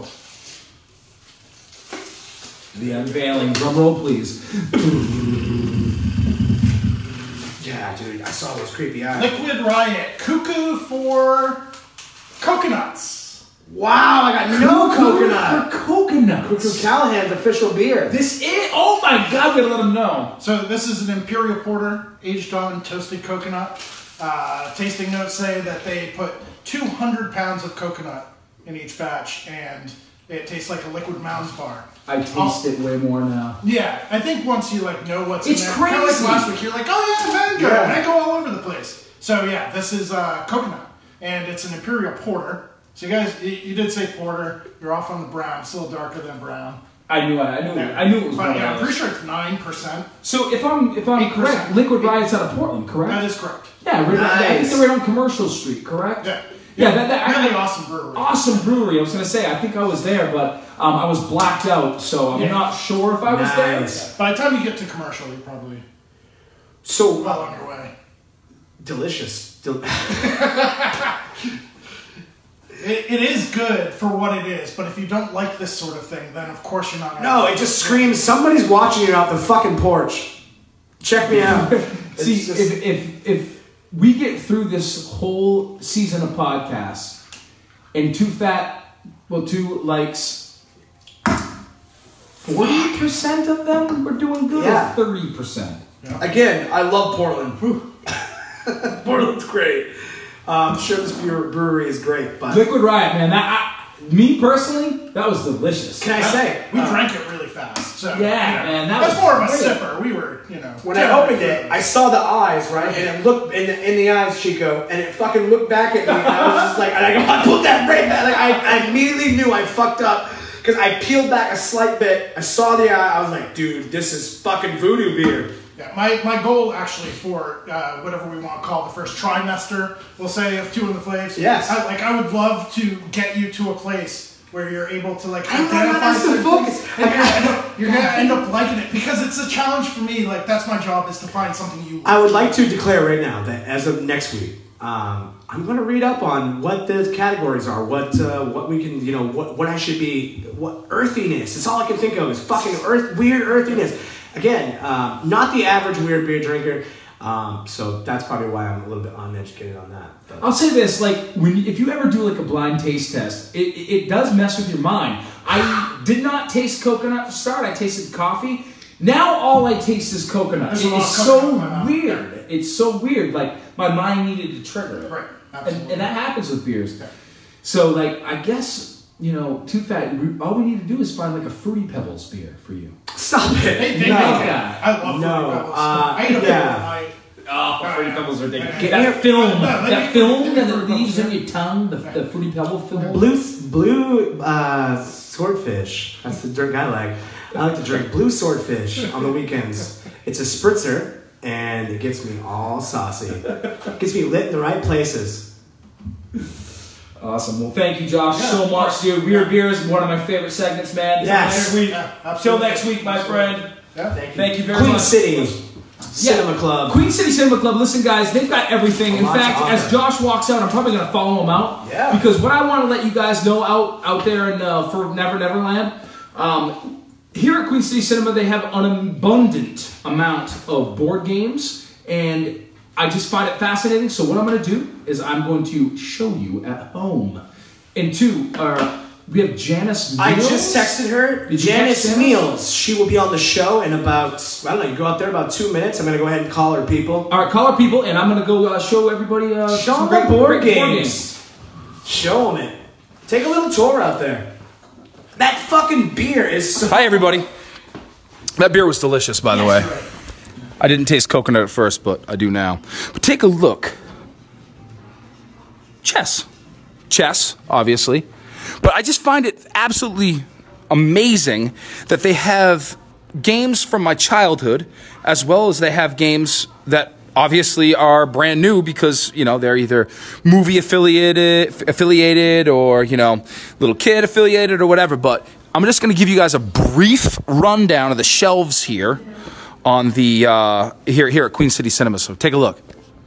The unveiling. Drum roll, please. Yeah, dude, I saw those creepy eyes. Liquid Riot. Cuckoo for coconuts. Wow, I got no coconut. For coconuts. Cuckoo Callahan's official beer. This is. Oh my God! We gotta let them know. So this is an Imperial Porter, aged on toasted coconut. Uh, tasting notes say that they put two hundred pounds of coconut in each batch, and it tastes like a liquid Mounds bar. I taste it way more now. Yeah, I think once you like know what's It's in there, kind of like crazy. last week, you're like, oh yeah, mango, Yeah. mango all over the place. So yeah, this is uh, coconut, and it's an Imperial Porter. So you guys, you, you did say porter. You're off on the brown. It's a little darker than brown. I knew. I knew. I knew it was. But one yeah, I'm of pretty those. sure it's nine percent. So if I'm if I'm eight percent. correct, Liquid Riot's out of Portland, correct? That is correct. Yeah, right, I think Nice. they're right on Commercial Street, correct? Yeah. Yeah, that, that Really I, awesome brewery. awesome brewery. I was gonna say, I think I was there, but um, I was blacked out, so I'm Yeah. not sure if I was Nice. By the time you get to commercial, you're probably So well on your way. delicious. Del- It, it is good for what it is, but if you don't like this sort of thing, then of course you're not. no, it just screams. Somebody's watching you out the fucking porch. Check me out. there. It's See, just- if, if if we get through this whole season of podcasts, and Too Fat, well, Two likes forty percent of them, we're doing good. Yeah. Thirty percent. Again, I love Portland. Portland's great. Uh, I'm sure this beer, brewery is great, but Liquid Riot, man. That I, me personally, that was delicious. can I say? We uh, drank it really fast. So, Yeah, you know, man, that that's was more of a great. sipper. We were, you know. When I terribly opened it, close. I saw the eyes, right? And it looked in the, in the eyes, Chico, and it fucking looked back at me, and I was just like, and I go, I put that right back. Like, I, I immediately knew I fucked up, because I peeled back a slight bit, I saw the eye, I was like, dude, this is fucking voodoo beer. Yeah, my, my goal actually for uh, whatever we want to call the first trimester, we'll say, of Two in the Flaves. Yes. I, like I would love to get you to a place where you're able to like I know, identify that's the certain focus. things, and you're, gonna end up, you're gonna end up liking it because it's a challenge for me. Like that's my job is to find something you. I would like to declare right now that as of next week, um, I'm going to read up on what the categories are, what uh, what we can, you know, what what I should be, what earthiness. It's all I can think of is fucking earth, weird earthiness. Again, um, not the average weird beer drinker, um, so that's probably why I'm a little bit uneducated on that. But. I'll say this: like, when if you ever do like a blind taste test, it, it, it does mess with your mind. I did not taste coconut to start. I tasted coffee. Now all I taste is coconut. There's a It lot is of coconut in my so mouth. weird. It's so weird. Like my mind needed to trigger it, Right, and, absolutely. and that happens with beers. So, like, I guess you know, Too Fat. we- All we need to do is find like a Fruity Pebbles beer for you. Stop it! They, they No. make it. I love No, Fruity Pebbles. uh, I eat them yeah. every night. Oh, Fruity Pebbles are ridiculous. Get That here. film, No, let that me- film let me that Fruity leaves Pebbles, in your tongue, the, the Fruity Pebble film. Blue, blue uh, swordfish. That's the drink I like. I like to drink blue swordfish on the weekends. It's a spritzer, and it gets me all saucy. Gets me lit in the right places. Awesome. Well, thank you, Josh, Yeah, so of much, course. dude. Weird Beers is one of my favorite segments, man. Yes. Till next week. Yeah, Till absolutely. next week, my friend. Yeah. Thank you. Thank you very Queen much. City Cinema Yeah. Club. Queen City Cinema Club. Listen, guys, they've got everything. In Lots fact, of as offers. Josh walks out, I'm probably going to follow him out. Yeah. Because what I want to let you guys know out out there in uh, for Never Neverland, um, here at Queen City Cinema, they have an abundant amount of board games, and I just find it fascinating. So what I'm going to do is I'm going to show you at home. And two, uh, we have Janice Meals. I just texted her. Did you Janice text Janice? Meals. She will be on the show in about, I don't know, you go out there about two minutes. I'm going to go ahead and call her people. All right, call our people, and I'm going to go uh, show everybody uh, Show some them great the board great games. Show them it. Take a little tour out there. That fucking beer is so... Hi, everybody. That beer was delicious, by the way. I didn't taste coconut at first, but I do now. But take a look. Chess. Chess, obviously. But I just find it absolutely amazing that they have games from my childhood, as well as they have games that obviously are brand new because, you know, they're either movie affiliated, affiliated or, you know, little kid affiliated or whatever. But I'm just going to give you guys a brief rundown of the shelves here on the uh, here here at Queen City Cinema. So take a look.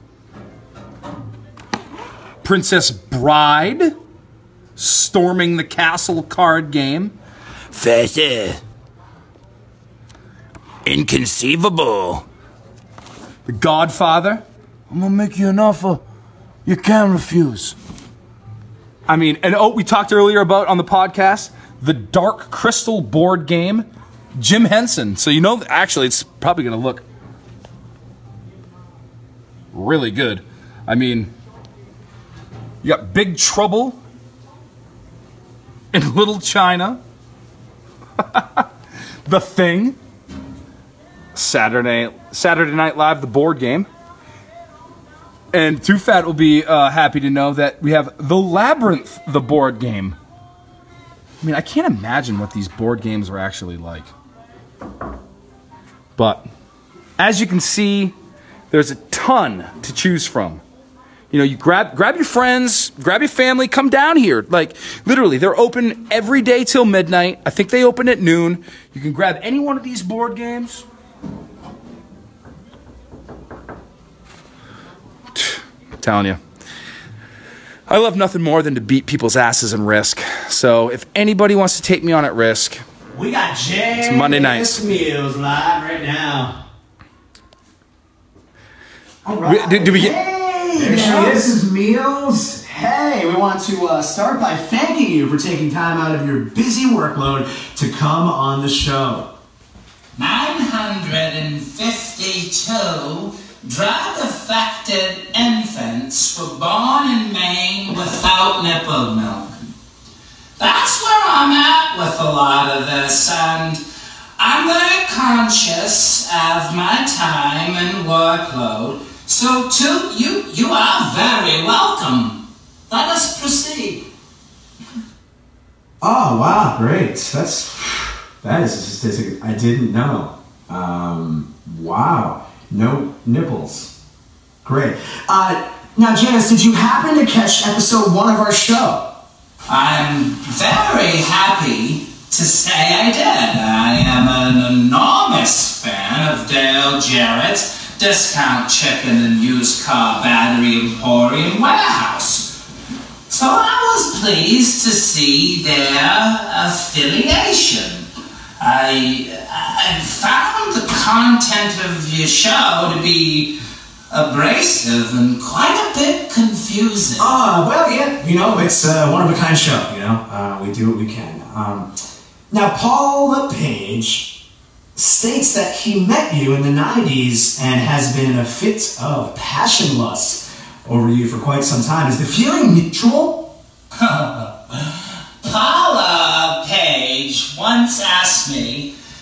Princess Bride, Storming the Castle card game. Further. Inconceivable. The Godfather. I'm gonna make you an offer you can't refuse. I mean, and oh, we talked earlier about on the podcast the Dark Crystal board game. Jim Henson. So you know, actually, it's probably gonna look really good. I mean, you got Big Trouble in Little China. The Thing. Saturday Saturday Night Live, the board game. And Too Fat will be uh, happy to know that we have The Labyrinth, the board game. I mean, I can't imagine what these board games are actually like. But as you can see, there's a ton to choose from. You know, you grab grab your friends, grab your family, come down here. Like, literally, they're open every day till midnight. I think they open at noon. You can grab any one of these board games. I'm telling you. I love nothing more than to beat people's asses in Risk. So if anybody wants to take me on at Risk, We got Janice It's Monday nights. Meals live right now. All right. We- did- did we get- Hey, there she is. Missus Meals. Hey, we want to uh, start by thanking you for taking time out of your busy workload to come on the show. nine hundred fifty-two drug-affected infants were born in Maine without nipple milk. That's where I'm at with a lot of this, and I'm very conscious of my time and workload. So, too, you, you are very welcome. Let us proceed. Oh wow, great! That's that is a statistic I didn't know. Um, wow, no nipples. Great. Uh, now, Janice, did you happen to catch episode one of our show? I'm very happy to say I did. I am an enormous fan of Dale Jarrett's Discount Chicken and Used Car Battery Emporium Warehouse. So I was pleased to see their affiliation. I, I found the content of your show to be abrasive and quite a bit confusing. Ah, well, yeah, you know, it's a one-of-a-kind show, you know. Uh, we do what we can. Um, now, Paul LePage states that he met you in the nineties and has been in a fit of passion lust over you for quite some time. Is the feeling mutual? Paula Page once asked me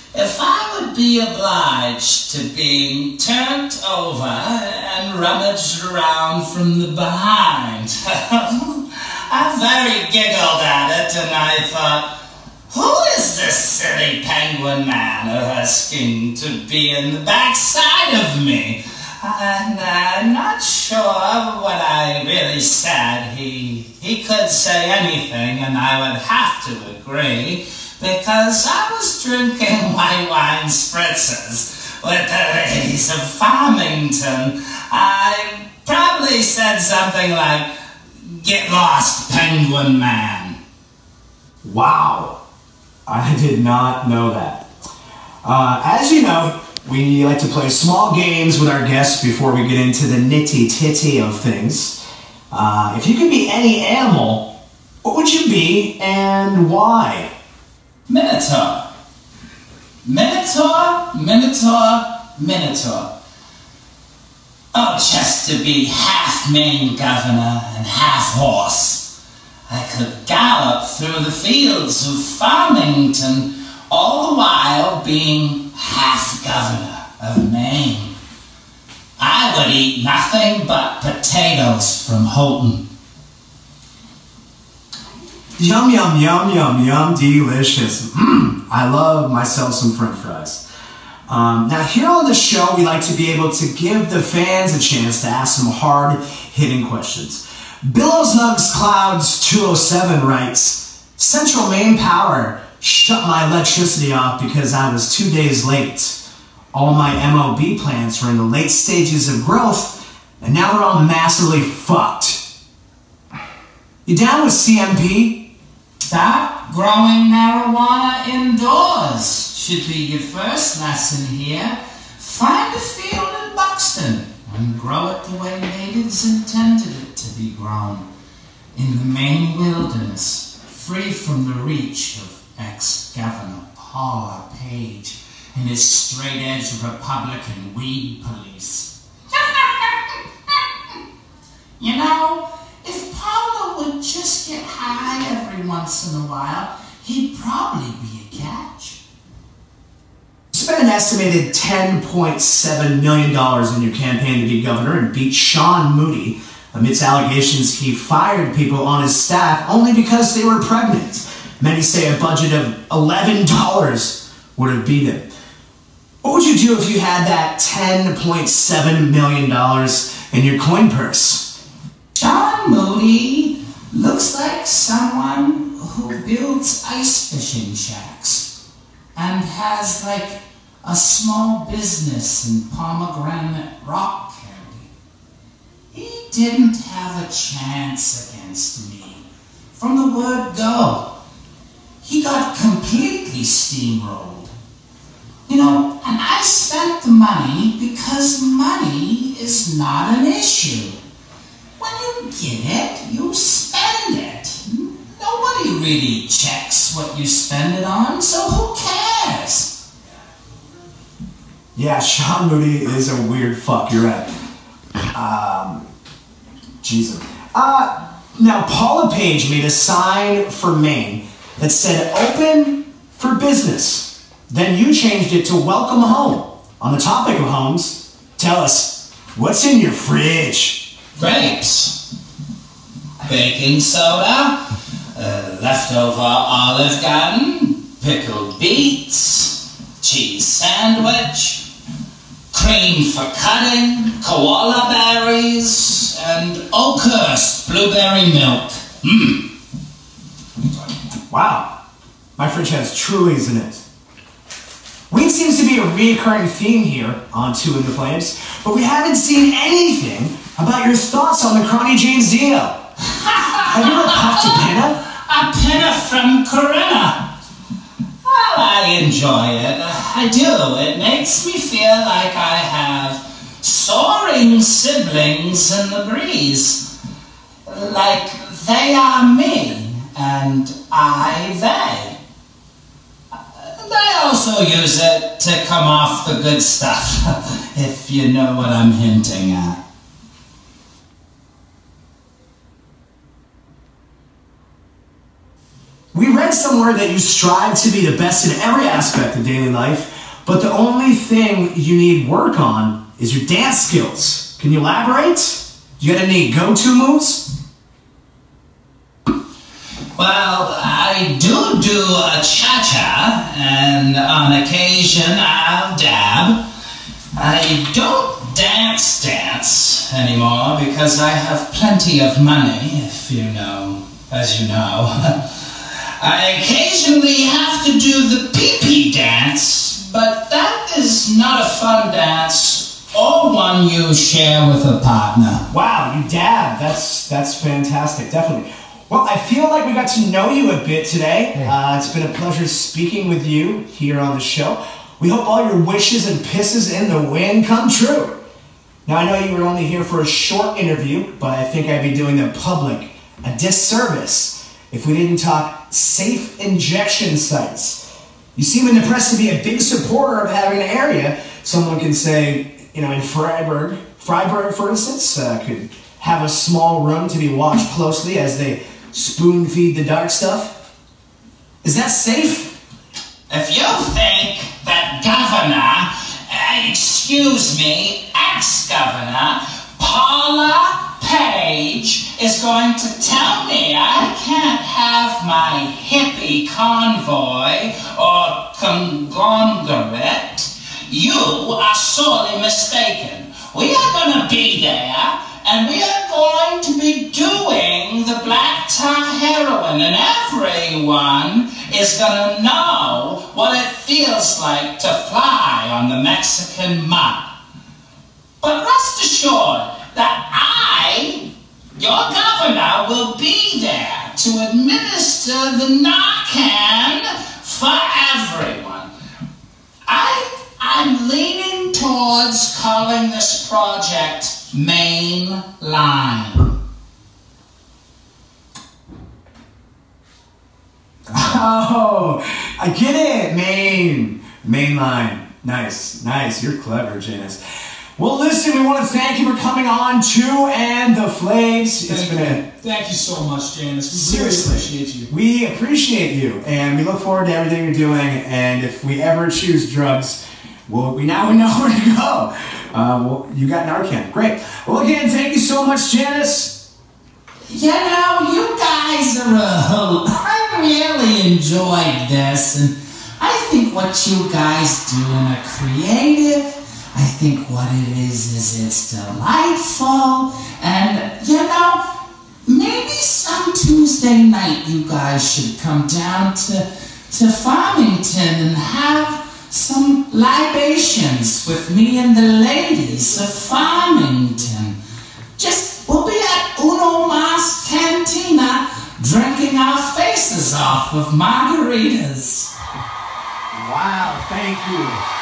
if I would be obliged to being turned over and rummaged around from the behind. I very giggled at it, and I thought, who is this silly penguin man asking to be in the backside of me? And I'm not sure what I really said. He, he could say anything, and I would have to agree, because I was drinking white wine spritzers with the ladies of Farmington. I probably said something like, "Get lost, penguin man." Wow. I did not know that. Uh, as you know, we like to play small games with our guests before we get into the nitty-titty of things. Uh, if you could be any animal, what would you be and why? Minotaur. Minotaur, Minotaur, Minotaur. Oh, just to be half Maine governor and half horse. I could gallop through the fields of Farmington, all the while being half governor of Maine. I would eat nothing but potatoes from Houghton. Yum, yum, yum, yum, yum, delicious. Mmm, I love myself some french fries. Um, now, here on the show, we like to be able to give the fans a chance to ask some hard-hitting questions. Billows Nugs Clouds two oh seven writes, Central Maine Power shut my electricity off because I was two days late. All my M O B plants were in the late stages of growth, and now they're all massively fucked. You down with C M P? Stop growing marijuana indoors should be your first lesson here. Find a field in Buxton and grow it the way natives intended it to be grown. In the Maine wilderness, free from the reach of ex-Governor Paul Page and his straight-edge Republican weed police. You know, if Paula would just get high every once in a while, he'd probably be a catch. Spent an estimated ten point seven million dollars in your campaign to be governor and beat Sean Moody amidst allegations he fired people on his staff only because they were pregnant. Many say a budget of eleven dollars would have beat him. What would you do if you had that ten point seven million dollars in your coin purse? Sean Moody looks like someone who builds ice fishing shacks and has like a small business in Pomegranate Rock County. He didn't have a chance against me from the word go. He got completely steamrolled. You know, and I spent the money because money is not an issue. When you get it, you spend it. Nobody really checks what you spend it on, so who cares? Yeah, Sean Moody is a weird fuck, you're right. Um, Jesus. Uh, now, Paula Page made a sign for Maine that said open for business. Then you changed it to welcome home. On the topic of homes, tell us, what's in your fridge? Grapes, baking soda, uh, leftover Olive Garden, pickled beets, cheese sandwich, cream for cutting, koala berries, and Oakhurst blueberry milk. Mmm. Wow, my fridge has Trulies in it. Weed seems to be a recurring theme here on Two in the Flames, but we haven't seen anything about your thoughts on the Cronny James deal. Have you ever puffed a pinna? A pinna from Corinna. Well, I enjoy it. I do. It makes me feel like I have soaring siblings in the breeze. Like they are me and I they. They also use it to come off the good stuff, if you know what I'm hinting at. We read somewhere that you strive to be the best in every aspect of daily life, but the only thing you need work on is your dance skills. Can you elaborate? You got any go-to moves? Well, I do do a cha-cha, and on occasion I'll dab. I don't dance dance anymore because I have plenty of money, if you know, as you know. I occasionally have to do the pee-pee dance, but that is not a fun dance or one you share with a partner. Wow, you dab. That's that's fantastic, definitely. Well, I feel like we got to know you a bit today. Uh, it's been a pleasure speaking with you here on the show. We hope all your wishes and pisses in the wind come true. Now, I know you were only here for a short interview, but I think I'd be doing the public a disservice if we didn't talk safe injection sites. You seem in the press to be a big supporter of having an area someone can say, you know, in Freiburg, Freiburg, for instance, uh, could have a small room to be watched closely as they spoon feed the dark stuff. Is that safe? If you think that Governor, uh, excuse me, ex-Governor, Paula Page is going to tell me I can't have my hippie convoy or conglomerate, you are sorely mistaken. We are going to be there, and we are going to be doing the black tar heroin, and everyone is going to know what it feels like to fly on the Mexican mud. But rest assured that I, your governor, will be there to administer the Narcan for everyone. I, I'm leaning towards calling this project Main Line. Oh, I get it, Main. Main line. Nice, nice. You're clever, Janice. Well, listen, we want to thank you for coming on to And the Flaves. It's Thank been you. a Thank you so much, Janice. We Seriously. really appreciate you. We appreciate you, and we look forward to everything you're doing. And if we ever choose drugs, well, we now know where to go. Uh, well, you got Narcan. Great. Well, again, thank you so much, Janice. You know, you guys are a hoot. I really enjoyed this, and I think what you guys do in a creative, I think what it is is it's delightful, and you know, maybe some Tuesday night you guys should come down to to Farmington and have some libations with me and the ladies of Farmington. Just, we'll be at Uno Mas Cantina drinking our faces off with margaritas. Wow, thank you.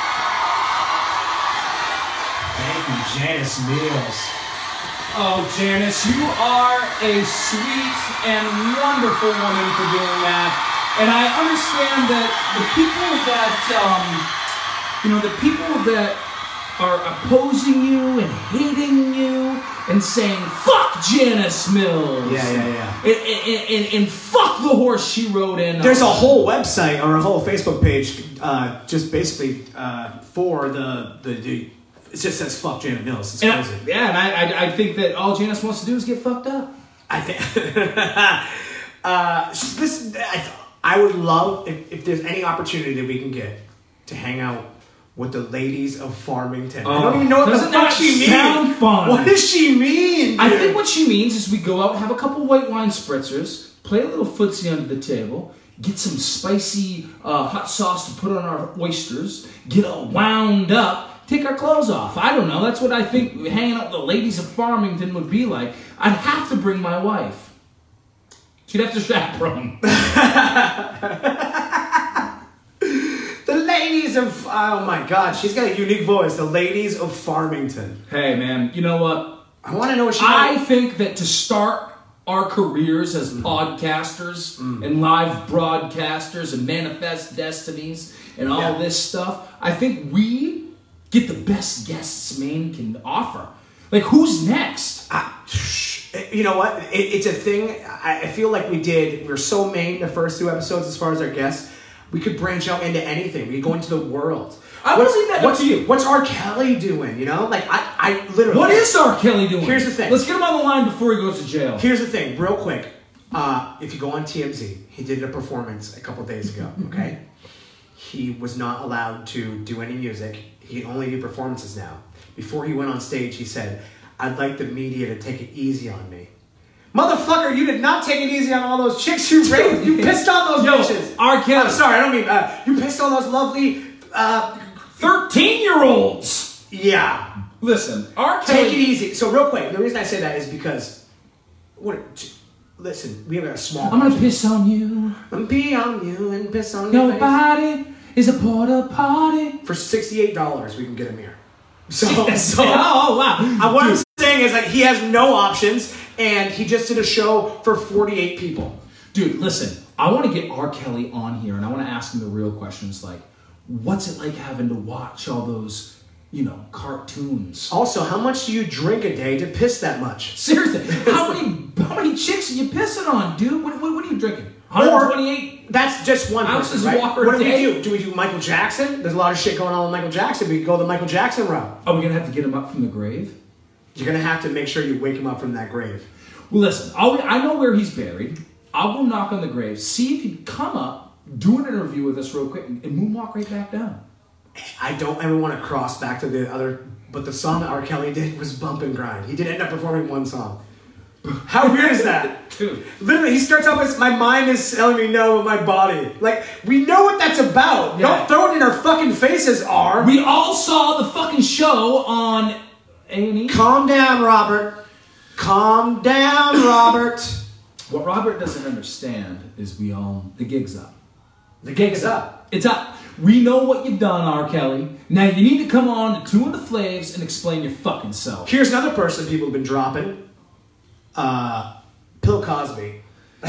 Thank you, Janice Mills. Oh, Janice, you are a sweet and wonderful woman for doing that. And I understand that the people that, um, you know, the people that are opposing you and hating you and saying, fuck Janice Mills. Yeah, yeah, yeah. And, and, and, and fuck the horse she rode in. There's a whole website or a whole Facebook page uh, just basically uh, for the, the, the, it just says fuck Janice Mills. It's and crazy. I, yeah, and I, I, I think that all Janice wants to do is get fucked up. I think, uh, this, I, I would love, if, if there's any opportunity that we can get to hang out with the ladies of Farmington. I don't even know what the Doesn't fuck that she means. sound fun? What does she mean, I dude? think what she means is we go out, have a couple white wine spritzers, play a little footsie under the table, get some spicy uh, hot sauce to put on our oysters, get all wound up, take our clothes off. I don't know. That's what I think hanging out with the ladies of Farmington would be like. I'd have to bring my wife. She'd have to chaperone. The ladies of, oh my God, she's got a unique voice. The ladies of Farmington. Hey, man, you know what? I want to know what she I think that to start our careers as podcasters Mm. and live broadcasters and manifest destinies and all Yeah. this stuff, I think we get the best guests Maine can offer. Like, who's next? Ah, You know what? It, it's a thing. I, I feel like we did. We were so main the first two episodes as far as our guests. We could branch out into anything. We could go into the world. I what's, believe that what's, up to you. What's R. Kelly doing? You know, like I, I literally. What is R. Kelly doing? Here's the thing. Let's get him on the line before he goes to jail. Here's the thing, real quick. Uh, if you go on T M Z, he did a performance a couple days ago. Okay, he was not allowed to do any music. He can only do performances now. Before he went on stage, he said, "I'd like the media to take it easy on me." Motherfucker, you did not take it easy on all those chicks you raped. You pissed on those Yo, bitches. R. Kelly. I'm sorry, I don't mean uh, you pissed on those lovely. Uh, thirteen-year-olds. yeah. Listen, R. Kelly. Take it easy. So real quick, the reason I say that is because, what? Listen, we have a small. I'm gonna piss on you. I'm pee on you and piss on your face. Nobody is a porta potty. For sixty-eight dollars, we can get him here. So, So, so oh wow. uh, what I'm saying is like he has no options, and he just did a show for forty-eight people. Dude, listen, I want to get R. Kelly on here, and I want to ask him the real questions like, what's it like having to watch all those, you know, cartoons? Also, how much do you drink a day to piss that much? Seriously, how many how many chicks are you pissing on, dude? What, what, what are you drinking? one twenty-eight That's just one ounces person, of right? water a What do we day? do? Do we do Michael Jackson? There's a lot of shit going on with Michael Jackson. We could go the Michael Jackson route. Are we gonna have to get him up from the grave? You're gonna have to make sure you wake him up from that grave. Well, listen, I'll, I know where he's buried. I'll go knock on the grave, see if he'd come up, do an interview with us real quick, and, and moonwalk right back down. I don't ever want to cross back to the other, but the song that R. Kelly did was Bump and Grind. He did end up performing one song. How weird is that? Dude. Literally, he starts off with, my mind is telling me no, but my body. Like, we know what that's about. Yeah. Don't throw it in our fucking faces, R. We all saw the fucking show on A and E. Calm down, Robert. Calm down, Robert. What Robert doesn't understand is we all, the gig's up. The gig is up. It's up. We know what you've done, R. Kelly. Now you need to come on to Two and the Flaves and explain your fucking self. Here's another person people have been dropping. Uh, Bill Cosby.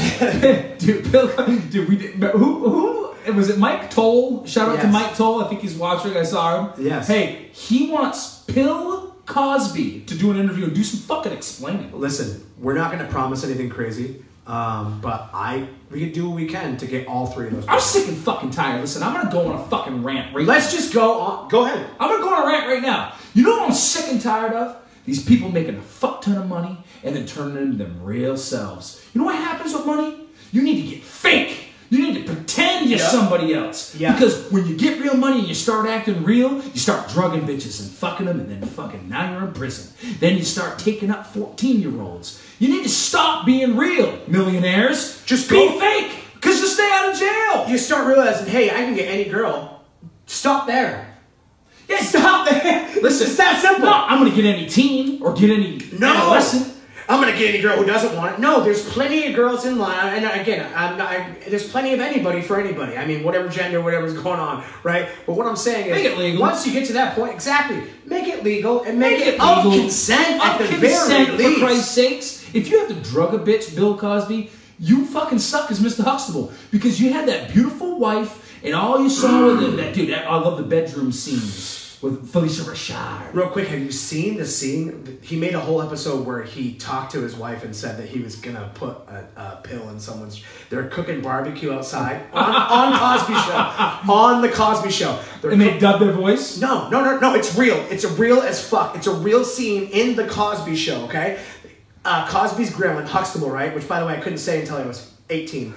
dude, Bill, dude, we did, who, who, was it Mike Toll? Shout out Yes. to Mike Toll. I think he's watching. I saw him. Yes. Hey, he wants Bill Cosby to do an interview and do some fucking explaining. Listen, we're not going to promise anything crazy, um, but I we can do what we can to get all three of those. I'm sick and fucking tired. Listen, I'm gonna go on a fucking rant right Let's now. just go on. Go ahead. I'm gonna go on a rant right now. You know what I'm sick and tired of? These people making a fuck ton of money and then turning it into them real selves. You know what happens with money? You need to get fake. You need to pretend you're Yep. somebody else. Yeah. Because when you get real money and you start acting real, you start drugging bitches and fucking them, and then fucking now you're in prison. Then you start taking up fourteen-year-olds. You need to stop being real, millionaires. Just be go- fake, because you'll stay out of jail. You start realizing, hey, I can get any girl. Stop there. Yeah, Stop there. Listen, it's that simple. No, I'm gonna get any teen or get any No. adolescent. I'm gonna get any girl who doesn't want it. No, there's plenty of girls in line, and again, I'm not, I, there's plenty of anybody for anybody. I mean, whatever gender, whatever's going on, right? But what I'm saying is, Make it legal. once you get to that point, exactly, make it legal and make, Make it, it of legal. consent at Of the consent, very least. for Christ's sakes. If you have to drug a bitch, Bill Cosby, you fucking suck as Mister Huxtable because you had that beautiful wife, and all you saw was that, that dude. I love the bedroom scenes with Felicia Rashad. Real quick, have you seen the scene? He made a whole episode where he talked to his wife and said that he was gonna put a, a pill in someone's. They're cooking barbecue outside on, on Cosby Show. On the Cosby Show. They're And they cook- dubbed their voice. No, no, no, no. It's real. It's a real as fuck. It's a real scene in the Cosby Show. Okay, uh, Cosby's grilling Huxtable, right? Which, by the way, I couldn't say until I was eighteen.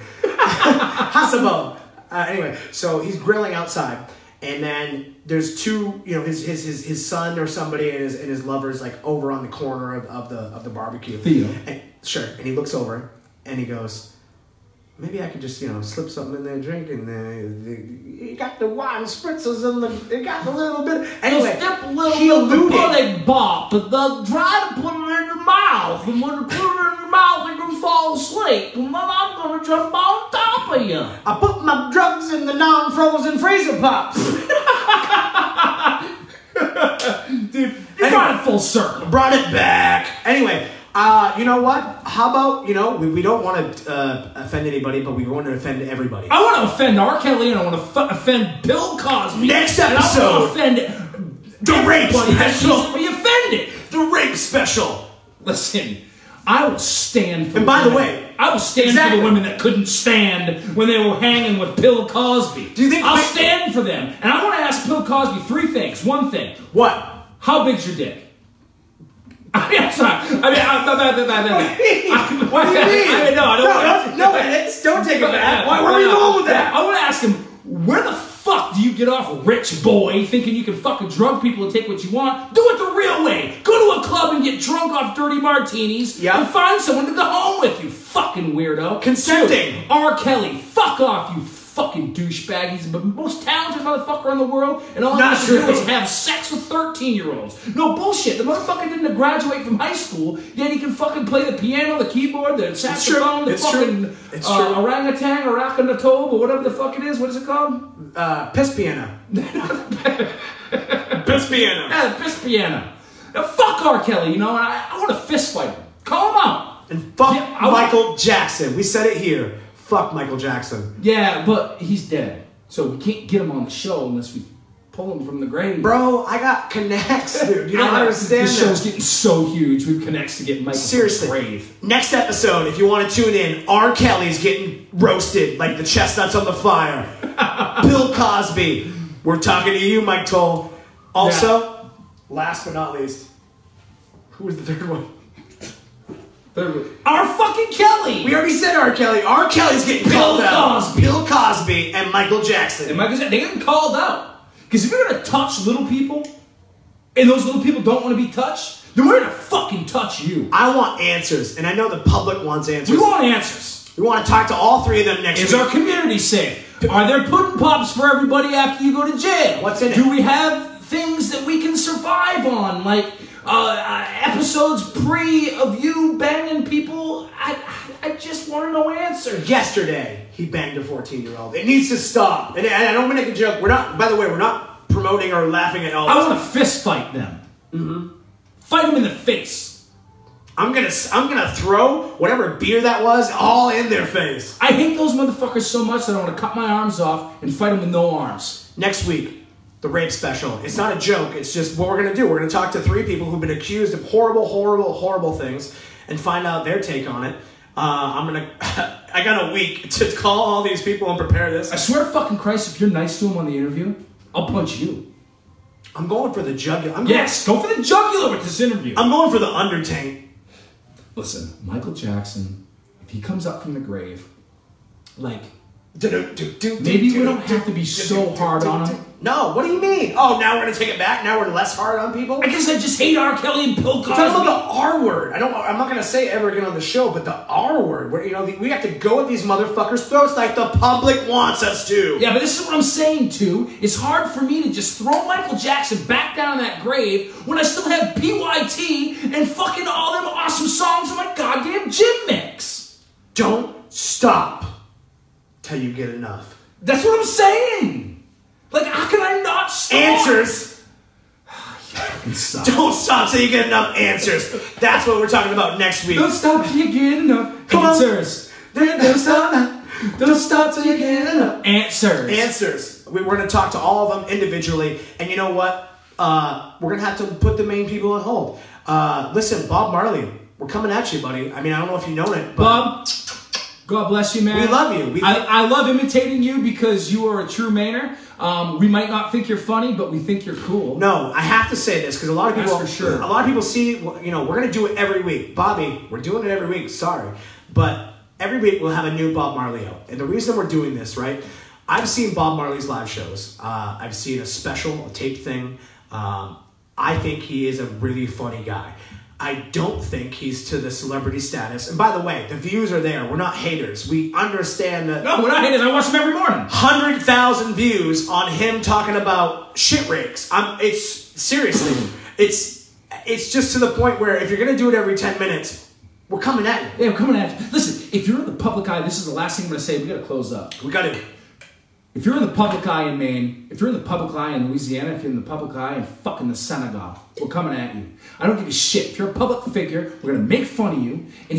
Huxtable. Uh, anyway, so he's grilling outside. And then there's two, you know, his his his, his son or somebody and his and his lover's like over on the corner of, of the of the barbecue. Theo. And, sure. And he looks over and he goes, maybe I could just, you know, slip something in there, drink, and uh, the, you got the wine spritzers and the you got the little bit. Anyway, Step a little he bit of the alluded. pudding bop, but then try to put it in your mouth. And when you put it in your mouth, you're gonna fall asleep. And then I'm gonna jump on top of you. I put my drugs in the non-frozen freezer pops. Dude, you brought it full circle. Brought it back. Anyway, uh, you know what? How about, you know, we, we don't want to uh, offend anybody, but we want to offend everybody. I want to offend R. Kelly and I want to f- offend Bill Cosby. Next And I episode, want to offend the rape everybody that's special. easily offended. The rape special. Listen, I will stand for And by the women. way, I will stand exactly. for the women that couldn't stand when they were hanging with Bill Cosby. Do you think I'll we- stand for them. And I want to ask Bill Cosby three things. One thing. What? How big's your dick? I mean, I'm sorry. I mean, I'm, I'm, I'm, I'm, I'm, What do you mean? I mean, no, I don't no, want no, no edits. Don't take it back. Why, where are you going with that? I want to ask him, where the fuck do you get off, rich boy, thinking you can fucking drug people and take what you want? Do it the real way. Go to a club and get drunk off dirty martinis Yeah. and find someone to go home with, you fucking weirdo. Consenting. Two, R. Kelly, fuck off, you fucking douchebag. He's the most talented motherfucker in the world, and all he Not has to do true. is have sex with thirteen-year-olds. No bullshit. The motherfucker didn't graduate from high school, yet he can fucking play the piano, the keyboard, the saxophone, the It's fucking true. It's uh, true. orangutan, orakatob, or whatever the fuck it is. What is it called? Uh, piss piano. Piss piano. Yeah, the piss piano. Now, fuck R. Kelly, you know, and I, I want to fist fight him. Call him out. And fuck Yeah, I want- Michael Jackson. We said it here. Fuck Michael Jackson. Yeah, but he's dead. So we can't get him on the show unless we pull him from the grave. Bro, I got connects, dude. You don't I- understand This that. show's getting so huge. We've connects to get Michael Seriously. from the grave. Next episode, if you want to tune in, R. Kelly's getting roasted like the chestnuts on the fire. Bill Cosby. We're talking to you, Mike Toll. Also, last but not least, who was the third one? R. fucking Kelly! We already said R. Kelly. R. Kelly's getting Bill called out. Cosby. Bill Cosby and Michael Jackson. And Michael Jackson, they getting called out. Because if you're going to touch little people, and those little people don't want to be touched, then we're going to fucking touch you. I want answers, and I know the public wants answers. We want answers. We want to talk to all three of them next Is week. our community safe? Are there pudding pops for everybody after you go to jail? What's in it? Do we have things that we can survive on? Like uh, uh, episodes pre of you banging people? I, I just want to know answers. Yesterday, he banged a fourteen-year-old. It needs to stop. And I don't want to make a joke. We're not. By the way, we're not promoting or laughing at all. I this. want to fist fight them. Mm-hmm. Fight them in the face. I'm gonna. I'm gonna throw whatever beer that was all in their face. I hate those motherfuckers so much that I want to cut my arms off and fight them with no arms. Next week, the rape special. It's not a joke. It's just what we're gonna do. We're gonna talk to three people who've been accused of horrible, horrible, horrible things and find out their take on it. Uh, I'm gonna. I got a week to call all these people and prepare this. I swear to fucking Christ, if you're nice to them on the interview, I'll punch you. I'm going for the jugular. I'm going, Yes, go for the jugular with this interview. I'm going for the undertank. Listen, Michael Jackson, if he comes up from the grave, like, Maybe maybe we don't have to be so hard on him. No, what do you mean? Oh, now we're gonna take it back. Now we're less hard on people. I guess I just hate R. Kelly and Bill Cosby. We're talking about the R word. I don't. I'm not gonna say it ever again on the show, but the R word. Where, you know, we have to go at these motherfuckers' throats like the public wants us to. Yeah, but this is what I'm saying too. It's hard for me to just throw Michael Jackson back down in that grave when I still have P Y T and fucking all them awesome songs in my goddamn gym mix. Don't stop till you get enough. That's what I'm saying. Like, how can I not stop? Answers. Stop. Don't stop till you get enough answers. That's what we're talking about next week. Don't stop till you get enough Come on. answers. Don't stop. Don't stop till you get enough answers. Answers. We, we're going to talk to all of them individually. And you know what? Uh, we're going to have to put the main people on hold. Uh, listen, Bob Marley, we're coming at you, buddy. I mean, I don't know if you know it, but Bob, God bless you, man. We love you. We- I, I love imitating you because you are a true Mainer. Um, we might not think you're funny, but we think you're cool. no, I have to say this because a lot of people, That's for sure. a lot of people see, you know, we're going to do it every week. Bobby, we're doing it every week. Sorry, but every week we'll have a new Bob Marley out. And the reason we're doing this, right? I've seen Bob Marley's live shows. Uh, I've seen a special, a taped thing. Um, I think he is a really funny guy. I don't think he's to the celebrity status. And by the way, the views are there. We're not haters. We understand that. No, we're not haters. I watch them every morning. one hundred thousand views on him talking about shit rakes. I'm, it's seriously, it's it's just to the point where if you're gonna do it every ten minutes, we're coming at you. Yeah, we're coming at you. Listen, if you're in the public eye, this is the last thing I'm going to say. We got to close up. We gotta. If you're in the public eye in Maine, if you're in the public eye in Louisiana, if you're in the public eye in fucking the Senegal, we're coming at you. I don't give a shit. If you're a public figure, we're going to make fun of you. And if you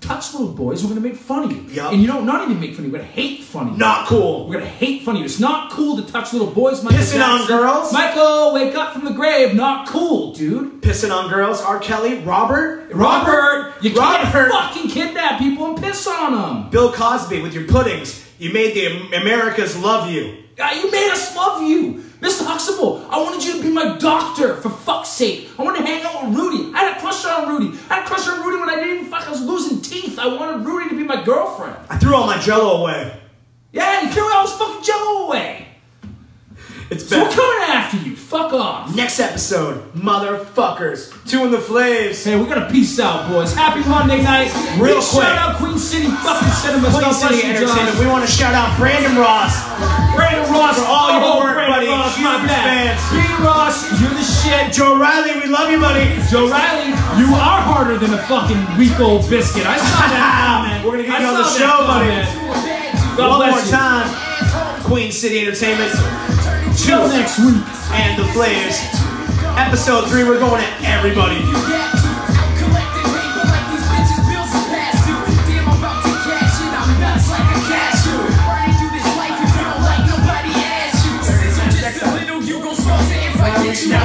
touch little boys, we're gonna make fun of you. Yep. And you know, not even make fun of you, we're gonna hate fun of you. Not cool. We're gonna hate fun of you. It's not cool to touch little boys, Michael Pissing on Jackson. girls? Michael, wake up from the grave. Not cool, dude. Pissing on girls. R. Kelly. Robert. Robert, you can't Robert. fucking kidnap people and piss on them. Bill Cosby with your puddings. You made the Americas love you. Uh, you made us love you. Mister Huxtable, I wanted you to be my doctor, for fuck's sake. I wanted to hang out with Rudy. I had a crush on Rudy. I had a crush on Rudy when I didn't even fuck. I was losing teeth. I wanted Rudy to be my girlfriend. I threw all my jello away. Yeah, you threw all his fucking jello away. It's So we're back. coming after you. Fuck off. Next episode, motherfuckers. Two in the flaves. Hey, we're gonna peace out, boys. Happy Monday night. Real Big quick. Shout out Queen City fucking Cinema. Queen City Entertainment. We want to shout out Brandon Ross. Brandon Ross. For all your oh, work, Brandon buddy. Ross, Huge my bad. fans. Brandon Ross, you're the shit. Joe Riley, we love you, buddy. Joe Riley, you are harder than a fucking week-old biscuit. I saw that comment. We're gonna get I you on the saw show, that buddy. comment. God One bless more you. time. Queen City Entertainment. Till next week. And the Flaves. Episode three, we're going at everybody.